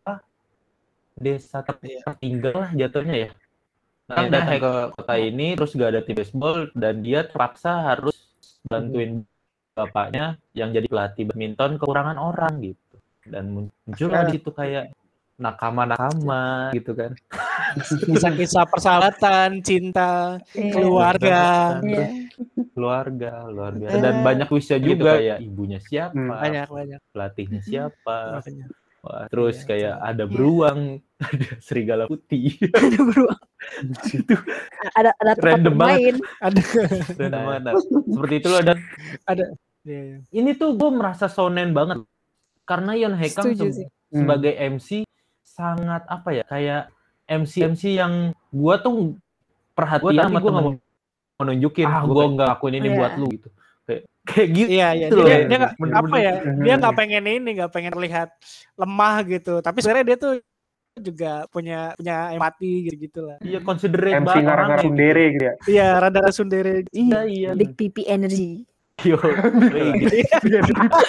Speaker 1: desa
Speaker 2: Iya.
Speaker 1: tertinggal lah jatuhnya ya. Nah,
Speaker 2: Iya.
Speaker 1: datang ke kota ini terus gak ada tim baseball dan dia terpaksa harus bantuin bapaknya yang jadi pelatih badminton kekurangan orang gitu. Dan muncul
Speaker 2: Nah.
Speaker 1: di situ kayak nakama-nakama gitu kan.
Speaker 2: Kisah-kisah persahabatan, cinta,
Speaker 3: Iya.
Speaker 2: keluarga.
Speaker 3: Iya.
Speaker 1: Keluarga, luar biasa.
Speaker 2: Eh.
Speaker 1: Dan banyak wisnya juga kayak ibunya siapa,
Speaker 5: Hmm.
Speaker 2: Banyak banyak.
Speaker 1: pelatihnya siapa.
Speaker 2: Makanya.
Speaker 1: Wah, terus
Speaker 2: Iya,
Speaker 1: kayak
Speaker 2: betul.
Speaker 1: ada
Speaker 3: Iya.
Speaker 1: beruang, ada serigala putih.
Speaker 3: Ada beruang.
Speaker 1: Itu
Speaker 3: Ada ada tempat
Speaker 1: Random
Speaker 3: bermain.
Speaker 2: Ada
Speaker 1: random banget. Nah, seperti itu loh. Dan
Speaker 2: ada. Iya, iya.
Speaker 1: ini tuh gue merasa shonen banget. Karena Yon Hekang
Speaker 3: Setuju
Speaker 1: se-
Speaker 3: sih.
Speaker 1: sebagai M C sangat apa ya, kayak M C M C yang gue tuh perhatian sama gue nggak mau menunjukin, ah gue nggak lakuin ini
Speaker 3: Iya.
Speaker 1: buat lu gitu. Kayak kayak gitu.
Speaker 2: Iya, iya.
Speaker 1: Gitu
Speaker 2: Dia,
Speaker 1: loh.
Speaker 2: dia nggak
Speaker 1: Bener-bener.
Speaker 2: apa ya?
Speaker 5: Mhm.
Speaker 2: Dia nggak pengen ini, nggak pengen terlihat lemah gitu. Tapi sebenarnya dia tuh juga punya punya empati gitu gitulah.
Speaker 1: Iya, considerate
Speaker 5: M C
Speaker 1: banget
Speaker 5: ngarang-ngarang
Speaker 1: orangnya
Speaker 5: sundere gitu ya.
Speaker 2: Iya, rada sundere.
Speaker 1: Iya, iya.
Speaker 3: Big P P energy.
Speaker 1: Yo, kayak gitu.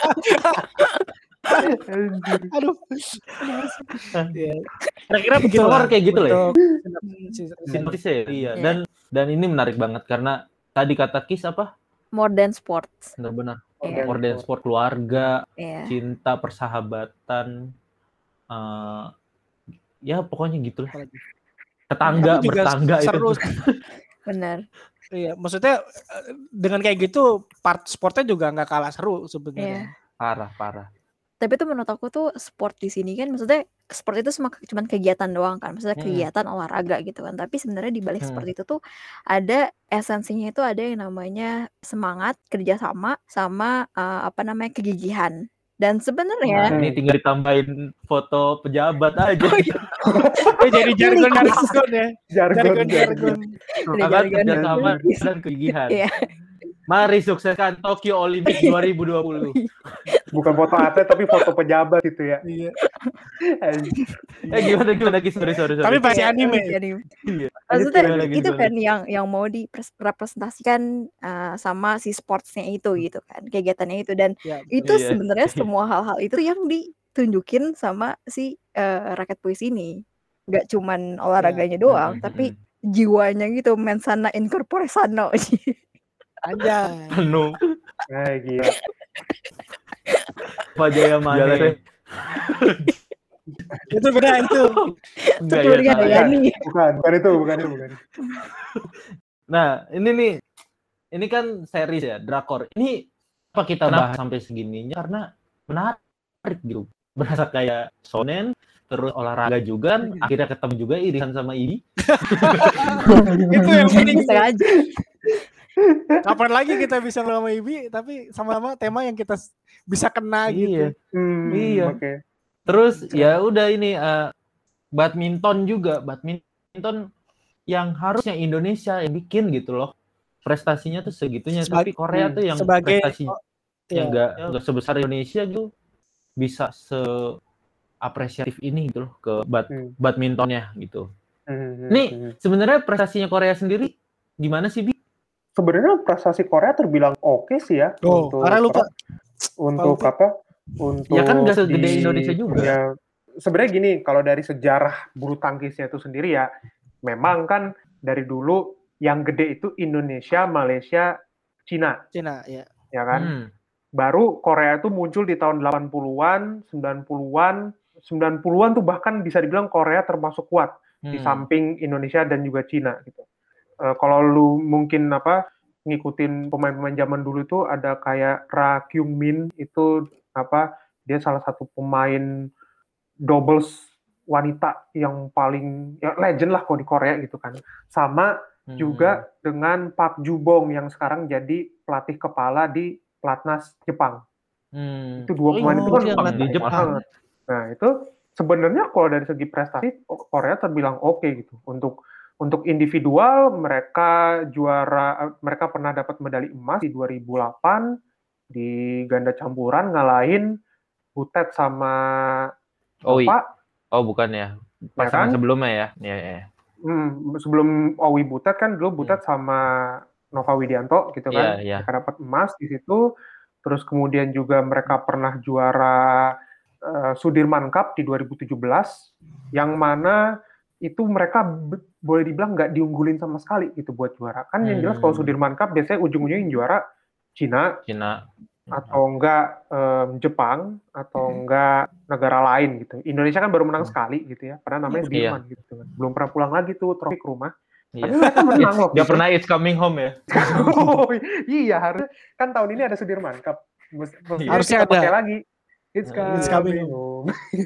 Speaker 2: Aduh. Iya. Kira-kira begitu
Speaker 1: Keluar
Speaker 2: lah
Speaker 1: kayak gitu lah ya?
Speaker 2: untuk sinopsis-
Speaker 1: Sinopsis ya, iya.
Speaker 3: Iya.
Speaker 1: Dan dan ini menarik banget karena tadi kata Kis apa?
Speaker 3: More than sports.
Speaker 1: Benar-benar.
Speaker 3: Iya.
Speaker 1: Orden sport keluarga,
Speaker 3: Iya.
Speaker 1: cinta, persahabatan, eh ya pokoknya gitulah. Tetangga,
Speaker 2: Tapi juga
Speaker 1: bertangga
Speaker 2: seru.
Speaker 1: itu.
Speaker 3: Benar.
Speaker 2: Iya, maksudnya eh, dengan kayak gitu part sportnya juga nggak kalah seru
Speaker 3: Iya.
Speaker 2: sebenarnya.
Speaker 1: Parah, parah.
Speaker 3: Tapi tuh menurut aku tuh sport di sini kan maksudnya sport itu cuma cuman kegiatan doang kan. Maksudnya
Speaker 1: Hmm.
Speaker 3: kegiatan olahraga gitu kan. Tapi sebenarnya di balik
Speaker 1: Hmm.
Speaker 3: seperti itu tuh ada esensinya itu ada yang namanya semangat, kerjasama, sama eh, apa namanya kegigihan. Dan
Speaker 1: Nah,
Speaker 3: sebenarnya
Speaker 1: ini tinggal ditambahin foto pejabat aja.
Speaker 3: Oh iya.
Speaker 2: Eh, jadi jargon-jargon ya.
Speaker 5: Jargon, jargon.
Speaker 2: Jargon-jargon.
Speaker 1: Semangat,
Speaker 3: jargon.
Speaker 1: kerjasama, dan kegigihan.
Speaker 3: Iya.
Speaker 1: Mari sukseskan Tokyo Olympic dua ribu dua puluh.
Speaker 5: Bukan foto atlet tapi foto pejabat gitu ya.
Speaker 2: Iya.
Speaker 1: Eh gimana gimana Kis? Sorry, sorry, sorry.
Speaker 2: Tapi pasti
Speaker 3: Iya,
Speaker 2: anime.
Speaker 3: masih anime.
Speaker 1: Iya.
Speaker 3: Maksudnya
Speaker 1: Gimana,
Speaker 3: itu
Speaker 1: gimana?
Speaker 3: kan yang yang mau direpresentasikan uh, sama si sportsnya itu gitu kan, kegiatannya itu. Dan
Speaker 2: Ya,
Speaker 3: itu
Speaker 1: Iya.
Speaker 3: sebenarnya semua hal-hal itu yang ditunjukin sama si uh, rakyat puisi ini. Gak cuman olahraganya doang,
Speaker 1: Mm,
Speaker 3: tapi
Speaker 1: mm,
Speaker 3: jiwanya gitu, mensana in corpore sano.
Speaker 2: anjay.
Speaker 1: penuh
Speaker 5: Nah, gila.
Speaker 1: Fajaya Mane.
Speaker 2: Itu benar itu.
Speaker 1: Enggak
Speaker 3: Seperti
Speaker 1: ya,
Speaker 3: ada
Speaker 1: salah.
Speaker 3: Yani.
Speaker 5: Bukan, bukan itu, bukan itu, bukan.
Speaker 1: Nah, ini nih, ini kan series ya, drakor. Ini apa kita bahas sampai segininya karena menarik gitu. Berasa kayak shonen, terus olahraga juga, kan. Akhirnya ketemu juga irisan sama Ibi.
Speaker 2: Itu yang penting.
Speaker 3: Sengaja.
Speaker 2: Kapan lagi kita bisa sama Ibi tapi sama-sama tema yang kita s- bisa kena gitu.
Speaker 1: Iya.
Speaker 5: Hmm,
Speaker 1: Iya.
Speaker 5: Oke.
Speaker 1: Terus ya udah ini eh, badminton juga, badminton yang harusnya Indonesia yang bikin gitu loh. Prestasinya tuh segitunya,
Speaker 2: Sebag-
Speaker 1: tapi Korea tuh yang
Speaker 2: sebagai
Speaker 1: prestasinya
Speaker 2: oh, iya.
Speaker 1: enggak enggak sebesar Indonesia gitu bisa se apresiatif ini gitu loh ke bad-
Speaker 5: Hmm.
Speaker 1: badmintonnya gitu.
Speaker 5: Hmm,
Speaker 1: Nih,
Speaker 5: hmm.
Speaker 1: sebenarnya prestasinya Korea sendiri gimana sih, Bi?
Speaker 5: Sebenarnya prestasi Korea terbilang oke sih ya.
Speaker 2: Oh, karena lupa.
Speaker 5: Untuk
Speaker 2: Lupa.
Speaker 5: apa? Untuk
Speaker 1: Ya kan nggak segede
Speaker 5: di-
Speaker 1: Indonesia juga.
Speaker 5: Ya, sebenarnya gini, kalau dari sejarah bulu tangkisnya itu sendiri ya, memang kan dari dulu yang gede itu Indonesia, Malaysia, Cina,
Speaker 2: Cina ya.
Speaker 5: ya kan?
Speaker 1: Hmm.
Speaker 5: Baru Korea itu muncul di tahun delapan puluhan, sembilan puluhan, sembilan puluhan tuh bahkan bisa dibilang Korea termasuk kuat di
Speaker 1: Hmm.
Speaker 5: samping Indonesia dan juga Cina gitu. Eh, kalau lu mungkin apa ngikutin pemain-pemain zaman dulu itu ada kayak Ra Kyung Min itu apa dia salah satu pemain doubles wanita yang paling ya legend lah kalau di Korea gitu kan. Sama
Speaker 1: Hmm.
Speaker 5: juga dengan Park Ju-bong yang sekarang jadi pelatih kepala di Platnas Jepang.
Speaker 1: Hmm.
Speaker 5: Itu dua pemain
Speaker 2: Oh,
Speaker 5: itu kan
Speaker 2: dia
Speaker 1: Jepang,
Speaker 2: ngelatih
Speaker 1: di
Speaker 5: banget.
Speaker 1: Jepang.
Speaker 5: Nah, itu sebenarnya kalau dari segi prestasi Korea terbilang oke gitu. Untuk untuk individual mereka juara mereka pernah dapat medali emas di dua ribu delapan di ganda campuran ngalahin Butet sama
Speaker 1: Owi.
Speaker 5: Pak.
Speaker 1: Oh, bukan ya. Pasangan
Speaker 5: kan?
Speaker 1: sebelumnya ya. Ya, ya.
Speaker 5: Hmm, sebelum Owi Butet kan dulu Butet sama Nova Widianto gitu kan.
Speaker 1: Iya, iya.
Speaker 5: Mereka dapat emas di situ. Terus kemudian juga mereka pernah juara uh, Sudirman Cup di dua ribu tujuh belas yang mana itu mereka be- boleh dibilang nggak diunggulin sama sekali gitu buat juara. Kan yang jelas
Speaker 1: Hmm.
Speaker 5: kalau Sudirman Cup biasanya ujung-ujungnya yang juara Cina
Speaker 1: Cina.
Speaker 5: atau enggak em, Jepang atau enggak negara lain gitu. Indonesia kan baru menang
Speaker 1: Hmm.
Speaker 5: sekali gitu ya, pernah namanya
Speaker 1: Iya.
Speaker 5: Sudirman gitu kan. Belum pernah pulang lagi tuh trofi ke rumah.
Speaker 1: Iya.
Speaker 5: Tapi mereka menang loh.
Speaker 1: Gak pernah it's coming home ya.
Speaker 5: Oh, iya harusnya kan tahun ini ada Sudirman Cup. Mus- Mestinya
Speaker 2: Harusnya
Speaker 5: kita pakai
Speaker 2: ada.
Speaker 5: lagi. It's
Speaker 1: It's
Speaker 5: coming
Speaker 2: coming
Speaker 5: home.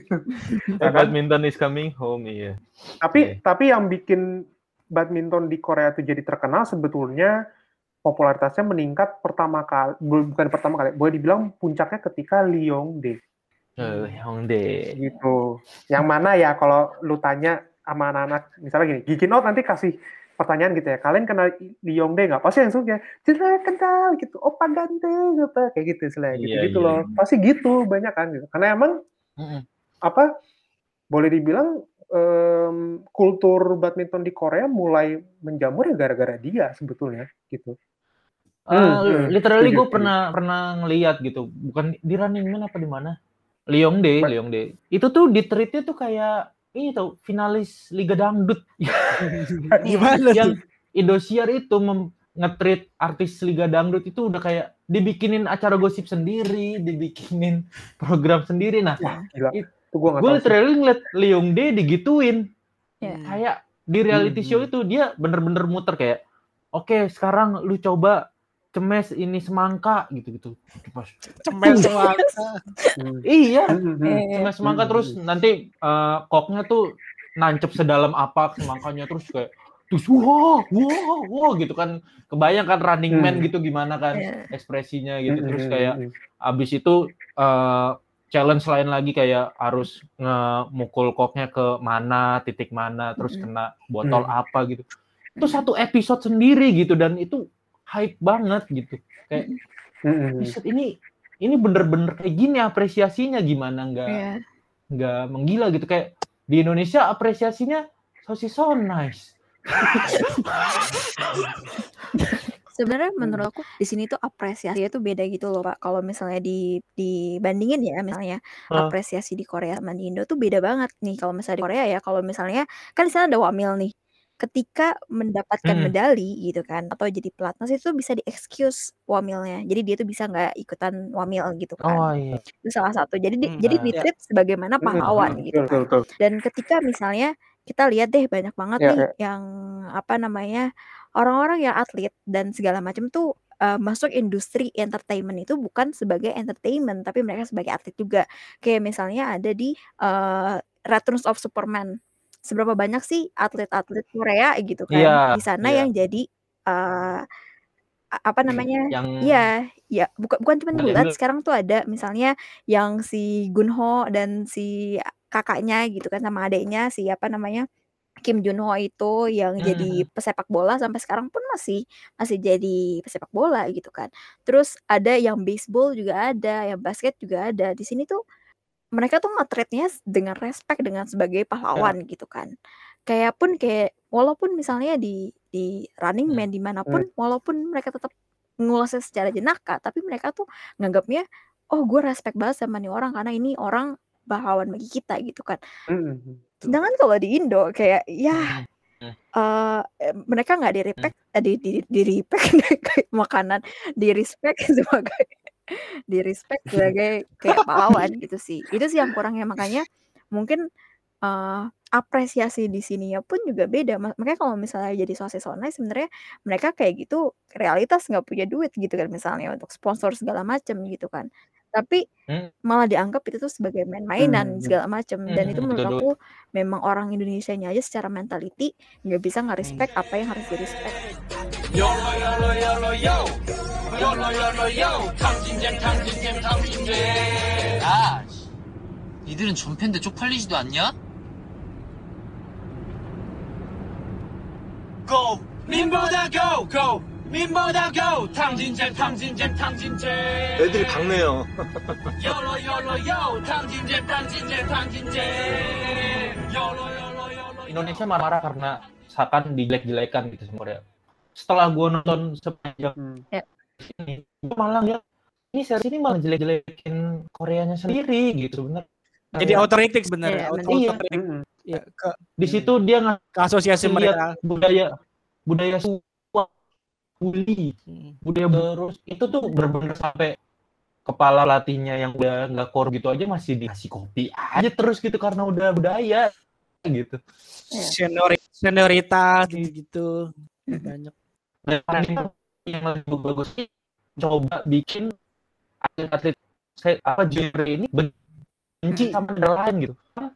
Speaker 1: Eh, badminton is coming home, iya.
Speaker 5: Tapi
Speaker 1: Iya.
Speaker 5: tapi yang bikin badminton di Korea itu jadi terkenal sebetulnya popularitasnya meningkat pertama kali, bu- bukan pertama kali, boleh dibilang puncaknya ketika Lee Yong-dae
Speaker 1: Eh, Hongdae.
Speaker 5: gitu. Yang mana ya kalau lu tanya sama anak-anak, misalnya gini, Gigi Note nanti kasih pertanyaan gitu ya, kalian kenal Lee Yong-dae nggak? Pasti langsung kayak, jelas kenal gitu, opa ganteng apa kayak gitu, selain gitu
Speaker 1: Iya,
Speaker 5: gitu
Speaker 1: iya,
Speaker 5: loh.
Speaker 1: iya.
Speaker 5: Pasti gitu banyak kan gitu. Karena emang
Speaker 1: Mm-mm.
Speaker 5: apa boleh dibilang em, kultur badminton di Korea mulai menjamur ya gara-gara dia sebetulnya gitu.
Speaker 1: Eh,
Speaker 5: Hmm, hmm,
Speaker 1: literally
Speaker 5: setuju,
Speaker 1: gue
Speaker 5: setuju.
Speaker 1: pernah pernah ngeliat gitu, bukan di Running Man apa di mana? Lee Yong-dae,
Speaker 5: Ba-
Speaker 1: Lee Yong-dae. Itu tuh di treatnya tuh kayak ini tau, finalis Liga Dangdut.
Speaker 2: Gimana tuh?
Speaker 1: Yang Indosiar itu mem- nge-treat artis Liga Dangdut itu udah kayak dibikinin acara gosip sendiri, dibikinin program sendiri. Nah,
Speaker 5: Wah, gila.
Speaker 1: it-
Speaker 5: Itu gue nggak
Speaker 1: gue
Speaker 5: tahu sih.
Speaker 1: literally ngeliat Lee Yong-dae digituin.
Speaker 3: Ya.
Speaker 1: Kayak di reality
Speaker 5: Hmm,
Speaker 1: show
Speaker 5: hmm.
Speaker 1: itu dia bener-bener muter kayak, oke sekarang lu coba cemes ini semangka gitu-gitu. Pas,
Speaker 2: Cemen semangka.
Speaker 5: Hmm.
Speaker 1: iya,
Speaker 5: Hmm, hmm, hmm.
Speaker 3: Eh,
Speaker 1: cemes semangka
Speaker 5: Hmm,
Speaker 1: terus
Speaker 5: hmm.
Speaker 1: nanti eh, koknya tuh nancep sedalam apa semangkanya terus kayak terus wah wah wah gitu kan, kebayang kan Running Man
Speaker 5: Hmm.
Speaker 1: gitu gimana kan
Speaker 3: Iya.
Speaker 1: ekspresinya gitu.
Speaker 5: Hmm,
Speaker 1: Terus
Speaker 5: hmm,
Speaker 1: kayak
Speaker 5: hmm.
Speaker 1: abis itu eh, challenge lain lagi kayak harus ngemukul koknya ke mana, titik mana, terus
Speaker 3: Mm-mm.
Speaker 1: kena botol
Speaker 5: Hmm.
Speaker 1: apa gitu. Itu satu episode sendiri gitu dan itu hype banget gitu. Kayak
Speaker 5: Hmm, hmm, hmm.
Speaker 1: episode ini ini bener-bener kayak gini apresiasinya gimana nggak
Speaker 3: Iya.
Speaker 1: nggak menggila gitu, kayak di Indonesia apresiasinya sosis so nice.
Speaker 3: Sebenarnya menurut aku di sini tuh apresiasinya tuh beda gitu loh Pak. Kalau misalnya di dibandingin ya misalnya
Speaker 1: Hah.
Speaker 3: apresiasi di Korea sama di Indo tuh beda banget nih. Kalau misalnya di Korea ya, kalau misalnya kan di sana ada wamil nih. Ketika mendapatkan
Speaker 1: Mm-mm.
Speaker 3: medali gitu kan atau jadi pelatnas itu bisa di-excuse wamilnya. Jadi dia tuh bisa nggak ikutan wamil gitu
Speaker 1: Oh
Speaker 3: kan.
Speaker 1: iya.
Speaker 3: Itu salah satu. Jadi di-
Speaker 2: Hmm,
Speaker 3: jadi
Speaker 1: Nah,
Speaker 2: ya.
Speaker 3: di-treat sebagaimana
Speaker 5: Hmm, hmm,
Speaker 3: pahlawan
Speaker 5: hmm.
Speaker 3: gitu
Speaker 5: Betul,
Speaker 3: kan.
Speaker 5: betul, betul.
Speaker 3: Dan ketika misalnya kita lihat deh banyak banget
Speaker 5: Ya,
Speaker 3: nih
Speaker 5: ya.
Speaker 3: yang apa namanya orang-orang yang atlet dan segala macam tuh uh, masuk industri entertainment itu bukan sebagai entertainment tapi mereka sebagai atlet juga. Kayak misalnya ada di uh, Return of Superman. Seberapa banyak sih atlet-atlet Korea gitu kan
Speaker 1: iya,
Speaker 3: di sana
Speaker 1: iya.
Speaker 3: yang jadi uh, a- apa namanya?
Speaker 1: Yang
Speaker 3: Iya, ya bukan bukan cuma
Speaker 1: Yang
Speaker 3: bulat.
Speaker 1: dulu.
Speaker 3: Sekarang tuh ada misalnya yang si Gunho dan si kakaknya gitu kan sama adeknya si apa namanya? Kim Junho itu yang jadi
Speaker 1: Hmm.
Speaker 3: pesepak bola sampai sekarang pun masih masih jadi pesepak bola gitu kan. Terus ada yang baseball juga ada, yang basket juga ada. Di sini tuh mereka tuh nge-treatnya s- dengan respect dengan sebagai
Speaker 1: Ya.
Speaker 3: pahlawan gitu kan. Kayak pun kayak walaupun misalnya di di Running
Speaker 1: Hmm.
Speaker 3: Man dimanapun, walaupun mereka tetap ngulasnya secara jenaka, tapi mereka tuh nganggapnya, oh gue respect banget sama nih orang karena ini orang pahlawan bagi kita gitu kan.
Speaker 5: Hmm, hmm.
Speaker 3: Sedangkan kalau di Indo kayak ya
Speaker 1: Hmm.
Speaker 3: eh eh, mereka nggak di
Speaker 1: Hmm.
Speaker 3: respect, eh, di di di respect kayak makanan, di respect sebagai di respect sebagai kayak pahlawan gitu sih. Itu sih yang kurangnya makanya mungkin eh apresiasi di sininya pun juga beda. Ma- Makanya kalau misalnya jadi sosis online sebenarnya mereka kayak gitu realitas nggak punya duit gitu kan misalnya untuk sponsor segala macam gitu kan. Tapi
Speaker 1: Hmm.
Speaker 3: malah dianggap itu tuh sebagai main-mainan
Speaker 5: Hmm.
Speaker 3: segala macam dan itu
Speaker 1: Hmm.
Speaker 3: menurut
Speaker 1: Betul,
Speaker 3: aku memang orang Indonesianya aja secara mentality nggak bisa nge-respect apa yang harus di-respect.
Speaker 6: YOLO YOLO YOLO YO YOLO YOLO YO 탕진잼 탕진잼 탕진잼 야 씨. 니들은 존팬데 쪽팔리지도 않냐? Go 민보다 go go 민보다 go 탕진잼 탕진잼 탕진잼
Speaker 7: 애들이 박네요.
Speaker 6: YOLO YOLO YO 탕진잼 탕진잼 탕진잼 YOLO YOLO YOLO
Speaker 1: Indonesia marah karena seakan dijelek-jelekan gitu sama Korea. Setelah gue nonton sepanjang
Speaker 5: Hmm.
Speaker 1: ini, gue malah lihat ini series ini malah jelek-jelekin Koreanya sendiri gitu, bener.
Speaker 2: Jadi
Speaker 1: Kayak
Speaker 2: authoritik sebenarnya.
Speaker 3: Iya,
Speaker 2: Auto-
Speaker 3: benar.
Speaker 1: Iya.
Speaker 2: authoritik.
Speaker 5: Hmm.
Speaker 2: Ya, ke,
Speaker 1: di situ dia ngasih
Speaker 2: ke asosiasi
Speaker 1: lihat
Speaker 2: mereka.
Speaker 1: budaya budaya suap, bully,
Speaker 2: Hmm.
Speaker 1: budaya terus itu tuh bener-bener sampai kepala pelatihnya yang udah nggak core gitu aja masih dikasih kopi aja terus gitu karena udah budaya gitu.
Speaker 2: Seniori, senioritas gitu banyak.
Speaker 1: Dan ini yang lebih bagus sih coba bikin atlet-atlet saya apa junior ini benci sama negara lain gitu.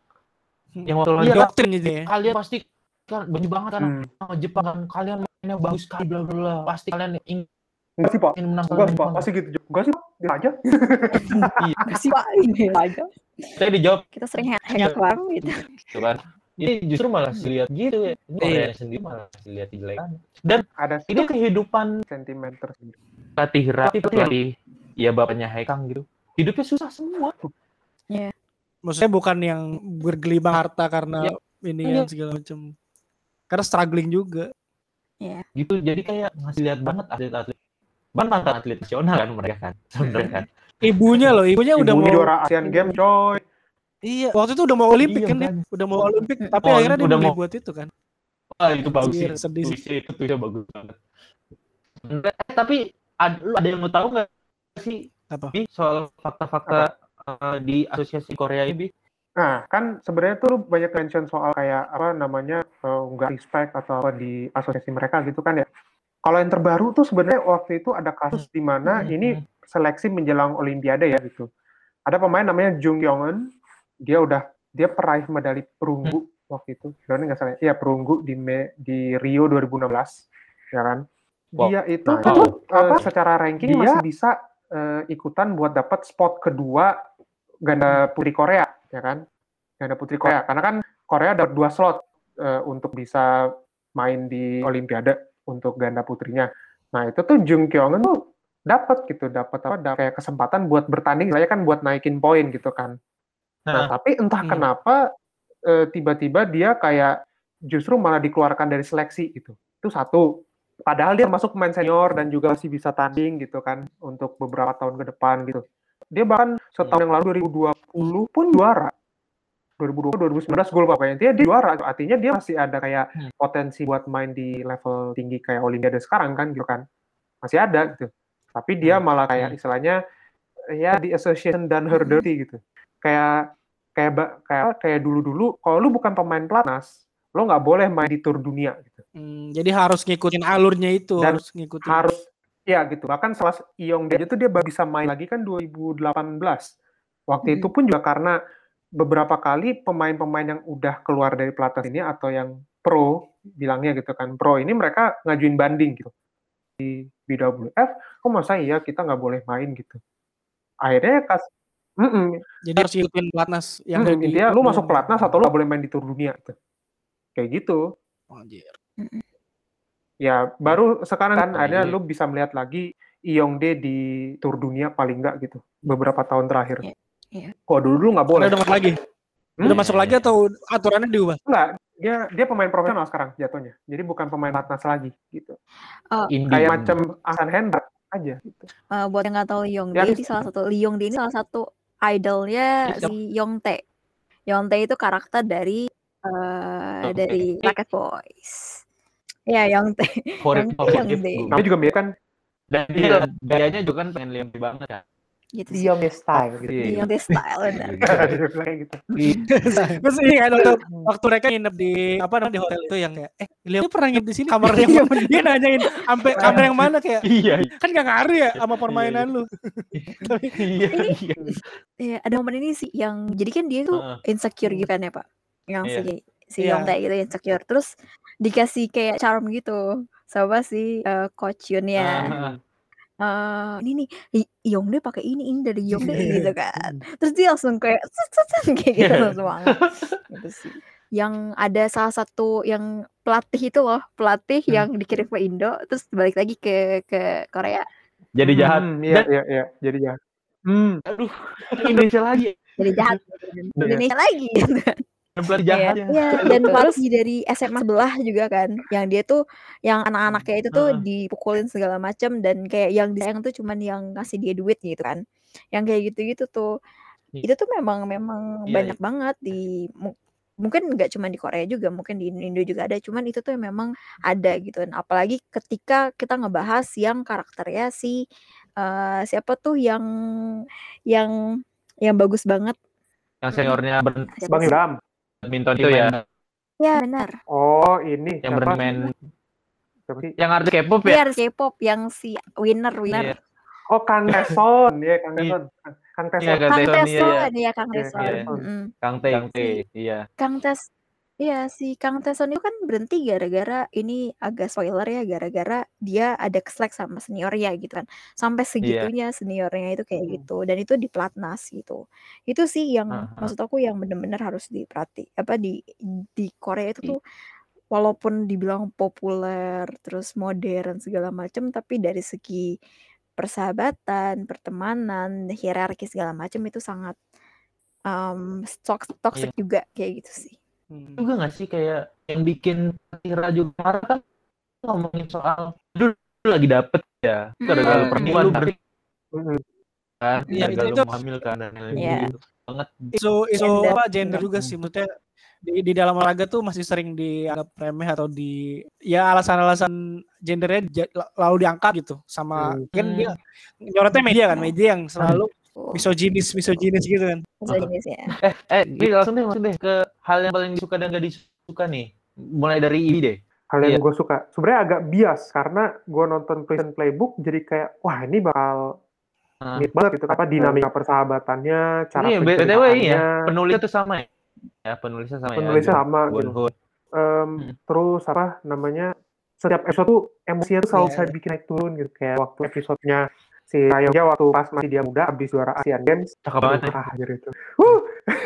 Speaker 1: Yang waktu lalu
Speaker 2: Doktrin gitu ya.
Speaker 1: kalian pasti kan benci banget kan
Speaker 2: Hmm.
Speaker 1: sama Jepang kan kalian mainnya bagus sekali bla bla bla pasti kalian ingin
Speaker 5: Enggak sih, Pak.
Speaker 1: menang
Speaker 5: Enggak sih, Pak. Pasti gitu. Enggak sih, Pak. Dia aja.
Speaker 1: Iya.
Speaker 3: Nggak sih Pak, ini aja.
Speaker 1: Saya dijawab
Speaker 3: Kita sering hangout bareng gitu.
Speaker 1: gitu kan. Ini justru malah dilihat gitu ya. Ini
Speaker 2: Iya.
Speaker 1: Korea sendiri malah dilihat jelekan. Dan
Speaker 5: Ada
Speaker 1: ini kehidupan
Speaker 5: sentimen tersendiri.
Speaker 1: pelatih Rapi, pelatih ya bapaknya Haikang gitu. Hidupnya susah semua.
Speaker 2: Maksudnya bukan yang bergelimang harta karena
Speaker 1: Ya.
Speaker 2: ini
Speaker 1: Iya.
Speaker 2: kan segala macam. Karena struggling juga.
Speaker 1: Gitu. Jadi kayak ngasih lihat banget atlet-atlet. Bahkan mantan atlet nasional kan mereka kan. Sebenarnya kan.
Speaker 2: Ibunya loh, ibunya udah
Speaker 5: Ibunya
Speaker 2: mau
Speaker 5: juara Asian Games, coy.
Speaker 2: Iya, waktu itu udah mau Olimpik
Speaker 1: Iya,
Speaker 2: kan dia.
Speaker 1: kan.
Speaker 2: Udah mau Olimpik, tapi
Speaker 1: Oh,
Speaker 2: akhirnya dia
Speaker 1: udah
Speaker 2: milih
Speaker 1: mau.
Speaker 2: buat itu kan.
Speaker 1: Wah, itu bagus sih.
Speaker 2: Anjir, sedih sih.
Speaker 1: Tulisnya itu tulisnya bagus banget. Eh, tapi ada, lu ada yang mau tahu nggak sih
Speaker 2: Apa?
Speaker 1: Bi, soal fakta-fakta eh, di Asosiasi Korea ini? Bi?
Speaker 5: Nah, kan sebenarnya tuh lu banyak mention soal kayak apa namanya eh, nggak respect atau apa di asosiasi mereka gitu kan ya. Kalau yang terbaru tuh sebenarnya waktu itu ada kasus di mana
Speaker 1: Hmm,
Speaker 5: ini seleksi menjelang Olimpiade ya gitu. Ada pemain namanya Jung Yong-eun, dia udah dia peraih medali perunggu waktu itu. Kalau nggak salah, iya perunggu di Me, di Rio dua ribu enam belas, ya kan.
Speaker 1: Wow.
Speaker 5: Dia itu
Speaker 1: Nah,
Speaker 5: tuh
Speaker 1: itu.
Speaker 5: apa secara ranking dia masih bisa eh, ikutan buat dapat spot kedua ganda putri Korea, ya kan? Ganda putri Korea, karena kan Korea dapat dua slot eh, untuk bisa main di Olimpiade untuk ganda putrinya. Nah itu tuh Jung Kyung-eun tuh dapat gitu, dapat apa? Dapat kayak kesempatan buat bertanding, saya kan buat naikin poin gitu kan. Nah,
Speaker 1: Nah,
Speaker 5: tapi entah
Speaker 2: Hmm.
Speaker 5: kenapa eh, tiba-tiba dia kayak justru malah dikeluarkan dari seleksi gitu. Itu satu. Padahal dia masuk pemain senior dan juga masih bisa tanding gitu kan untuk beberapa tahun ke depan gitu. Dia bahkan setahun yang lalu dua ribu dua puluh pun juara. dua ribu dua puluh, dua ribu sembilan belas gol pokoknya. Dia, dia juara. Artinya dia masih ada kayak
Speaker 1: Hmm.
Speaker 5: potensi buat main di level tinggi kayak Olimpiade sekarang kan gitu kan. Masih ada gitu. Tapi dia malah kayak
Speaker 1: Hmm.
Speaker 5: istilahnya ya di association done her dirty gitu. Kayak kayak ba- kayak kayak dulu-dulu kalau lu bukan pemain pelatnas, lo nggak boleh main di Tour Dunia gitu.
Speaker 2: Hmm, jadi harus ngikutin alurnya itu,
Speaker 5: Dan
Speaker 2: harus ngikutin.
Speaker 5: Harus ya gitu. Bahkan salah Iong Dae itu dia baru bisa main lagi kan dua ribu delapan belas. Waktu itu pun juga karena beberapa kali pemain-pemain yang udah keluar dari pelatnas ini atau yang pro bilangnya gitu kan, pro ini mereka ngajuin banding gitu di B W F, kok masa iya kita nggak boleh main gitu. Akhirnya kas Mm-mm.
Speaker 2: Jadi harus ngikutin pelatnas yang
Speaker 5: Hmm,
Speaker 2: ada di
Speaker 5: intinya lu masuk pelatnas atau lu nggak boleh main di Tour Dunia gitu. Kayak gitu.
Speaker 2: Anjir.
Speaker 5: Ya baru sekarang kan
Speaker 1: Oh,
Speaker 5: ada
Speaker 1: iya.
Speaker 5: lu bisa melihat lagi Iong Dae di Tour Dunia paling nggak gitu beberapa tahun terakhir.
Speaker 3: Iya, iya.
Speaker 5: Kok dulu dulu nggak boleh.
Speaker 2: Udah masuk lagi.
Speaker 5: Hmm?
Speaker 2: Udah masuk lagi atau aturannya diubah?
Speaker 5: Enggak, dia dia pemain profesional sekarang jatuhnya. Jadi bukan pemain pelatnas lagi gitu.
Speaker 1: Indie.
Speaker 5: Kayak macam Ahsan Hendrak aja gitu.
Speaker 3: Eh, buat yang nggak tahu Yong
Speaker 5: Ya,
Speaker 3: Dae, ini salah satu Lee Yong Dae ini salah satu idolnya
Speaker 1: Siapa?
Speaker 3: si Yong Tae. Yong Tae itu karakter dari eh
Speaker 1: Oke.
Speaker 3: dari Rocket Boys. Ya Yong Tae.
Speaker 1: Favorit
Speaker 3: Yang-
Speaker 1: favorit
Speaker 3: yang
Speaker 1: gue.
Speaker 3: D.
Speaker 5: Namanya juga mirip kan
Speaker 1: Dan dia gayanya juga kan pengen liam banget kan.
Speaker 3: Gitu sih.
Speaker 5: Iong Dae style gitu.
Speaker 1: Iya.
Speaker 3: Lee Yong Tae style benar.
Speaker 5: Dia bilang kayak gitu.
Speaker 2: Terus ini kan waktu, waktu mereka nginep di apa namanya di hotel itu yang kayak eh Leo tuh pernah nginep di sini kamar yang mana? Dia nanyain sampai kamar yang mana kayak
Speaker 1: Iya.
Speaker 2: kan gak ngaruh ya sama permainan lu.
Speaker 1: Iya. Iya.
Speaker 3: Iya, ada momen ini sih yang jadi kan dia tuh
Speaker 1: Heeh.
Speaker 3: insecure gitu kan ya Pak. Yang
Speaker 1: Iya.
Speaker 3: si si
Speaker 2: Iya.
Speaker 3: Yong Tae gitu insecure. Terus dikasih kayak charm gitu sama si eh, coach Yunnya.
Speaker 1: Ah,
Speaker 3: Eh, ini nih I- Yong Dae pakai ini ini dari Yong Dae gitu kan. Terus dia langsung kayak "Set, set, set," kayak gitu langsung semangat. Gitu sih. Yang ada salah satu yang pelatih itu loh, pelatih
Speaker 1: Hmm.
Speaker 3: yang dikirim ke Indo terus balik lagi ke ke Korea.
Speaker 1: Jadi jahat.
Speaker 5: Hmm, iya
Speaker 1: Dan
Speaker 5: iya iya, jadi jahat. Hmm,
Speaker 1: aduh, Indonesia lagi.
Speaker 3: Jadi jahat gitu kan. Indonesia lagi gitu.
Speaker 1: Dan pelatih
Speaker 3: Iya,
Speaker 1: jahat.
Speaker 3: iya. Dan pelatih dari S M A sebelah juga kan, yang dia tuh, yang anak-anaknya itu tuh
Speaker 1: Heeh.
Speaker 3: dipukulin segala macam dan kayak yang disayang tuh cuman yang ngasih dia duit gitu kan, yang kayak gitu-gitu tuh,
Speaker 1: Iya.
Speaker 3: itu tuh memang memang
Speaker 1: Iya,
Speaker 3: banyak banget di mu- mungkin nggak cuma di Korea juga, mungkin di Indo juga ada, cuman itu tuh memang ada gitu. Dan apalagi ketika kita ngebahas yang karakternya si uh, siapa tuh yang yang yang bagus banget.
Speaker 1: Yang seniornya
Speaker 5: Bang Ilham.
Speaker 1: Badminton itu ya.
Speaker 3: Ya benar.
Speaker 5: Oh ini
Speaker 1: yang
Speaker 5: siapa?
Speaker 1: bermain
Speaker 5: Siapa sih?
Speaker 1: yang artis K-pop ya?
Speaker 3: Iya artis K-pop yang si winner winner.
Speaker 1: Iya.
Speaker 5: Oh Kang Teson, ya Kang Teson. Kang Teson.
Speaker 1: Iya,
Speaker 3: Kang
Speaker 1: Teson,
Speaker 3: Teson
Speaker 1: iya.
Speaker 3: ya Kang
Speaker 5: Iya,
Speaker 3: Teson.
Speaker 1: iya.
Speaker 3: Mm-mm.
Speaker 1: Kang Tae, Kang Tae, iya.
Speaker 3: Kang Tes, iya si Kang Teson itu kan berhenti gara-gara ini agak spoiler ya, gara-gara dia ada keslek sama seniornya gitu kan, sampai segitunya seniornya itu kayak
Speaker 5: Hmm.
Speaker 3: gitu, dan itu di pelatnas gitu. Itu sih yang
Speaker 1: Aha.
Speaker 3: maksud aku yang benar-benar harus diperhati apa di di Korea itu tuh walaupun dibilang populer terus modern segala macam, tapi dari segi persahabatan, pertemanan, hierarki segala macam itu sangat um, toxic, toxic juga kayak gitu sih.
Speaker 2: Hmm.
Speaker 1: Juga nggak sih kayak yang bikin Tira juga marah kan ngomongin soal dulu lagi dapet ya gara-gara
Speaker 3: Hmm.
Speaker 1: lu perempuan berarti
Speaker 5: Mm-mm.
Speaker 1: kan
Speaker 2: Iya,
Speaker 1: gara-gara
Speaker 2: itu-
Speaker 1: lu hamil kan dan lain-lain
Speaker 3: Iya.
Speaker 1: gitu banget.
Speaker 2: Isu isu
Speaker 3: Gender.
Speaker 2: apa gender juga sih, maksudnya di, di dalam olahraga tuh masih sering dianggap remeh atau di ya alasan-alasan gendernya ja- lalu diangkat gitu sama
Speaker 5: Hmm.
Speaker 2: kan dia nyorotnya media kan, media yang selalu
Speaker 3: Oh,
Speaker 2: misoginis misoginis gitu kan.
Speaker 3: misoginis ya.
Speaker 1: Eh, eh, gini langsung deh, langsung deh ke hal yang paling disuka dan gak disuka nih. Mulai dari ini deh.
Speaker 5: Hal yang
Speaker 1: Iya.
Speaker 5: gue suka. Sebenarnya agak bias karena gue nonton Prison Playbook jadi kayak wah ini bakal
Speaker 1: Nah,
Speaker 5: mirip banget gitu apa dinamika persahabatannya, cara
Speaker 1: ini B T W ini
Speaker 5: penceritaannya,
Speaker 1: ya, penulisnya tuh sama ya. Ya, penulisnya sama
Speaker 5: penulisnya
Speaker 1: ya.
Speaker 5: sama
Speaker 1: Gun
Speaker 5: gitu.
Speaker 1: Hoon.
Speaker 5: Em,
Speaker 1: Hmm.
Speaker 5: terus apa namanya setiap episode tuh emosinya tuh selalu
Speaker 2: Iya,
Speaker 5: bisa
Speaker 2: iya.
Speaker 5: bikin naik turun gitu kayak waktu episodenya si Taeyong dia waktu pas masih dia muda habis juara Asian Games.
Speaker 1: Cakep banget
Speaker 5: Aduh,
Speaker 1: nih.
Speaker 5: ah, anjir itu. Wuh.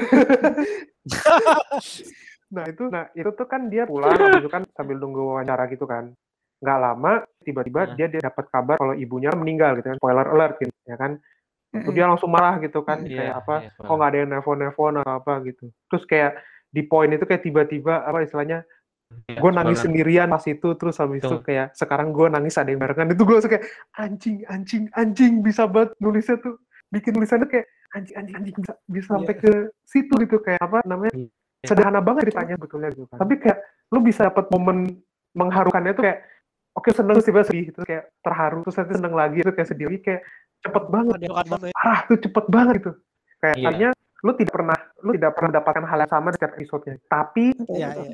Speaker 5: Nah itu, nah itu tuh kan dia pulang, habis itu kan sambil nunggu wawancara gitu kan. Nggak lama, tiba-tiba
Speaker 1: Nah.
Speaker 5: dia, dia dapat kabar kalau ibunya meninggal gitu kan. Spoiler alert gitu, ya kan. Terus
Speaker 3: Mm-mm.
Speaker 5: dia langsung marah gitu kan,
Speaker 1: Iya,
Speaker 5: kayak apa?
Speaker 1: iya,
Speaker 5: Kok nggak ada yang nelfon-nelfon atau apa gitu. Terus kayak di poin itu kayak tiba-tiba apa istilahnya?
Speaker 1: Iya,
Speaker 5: Gue nangis
Speaker 1: spoiler.
Speaker 5: sendirian pas itu, terus habis itu
Speaker 1: Betul.
Speaker 5: kayak sekarang gue nangis ada yang barengan. Itu gue langsung kayak anjing, anjing, anjing bisa banget nulisnya tuh. Bikin tulisannya kayak anjing, anjing, anjing bisa, bisa
Speaker 2: Iya.
Speaker 5: sampai ke situ gitu kayak apa namanya? Sederhana banget ceritanya sebetulnya gitu kan. Tapi kayak lu bisa dapat momen mengharukannya tuh kayak oke seneng sih sedih itu kayak terharu terus nanti seneng lagi itu kayak sedih lagi kayak cepet banget.
Speaker 2: Dia suka banget ya.
Speaker 5: Ah tuh cepet banget gitu. Kayak
Speaker 1: Iya.
Speaker 5: artinya lu tidak pernah lu tidak pernah mendapatkan hal yang sama di setiap episodenya. Tapi
Speaker 2: Iya, iya.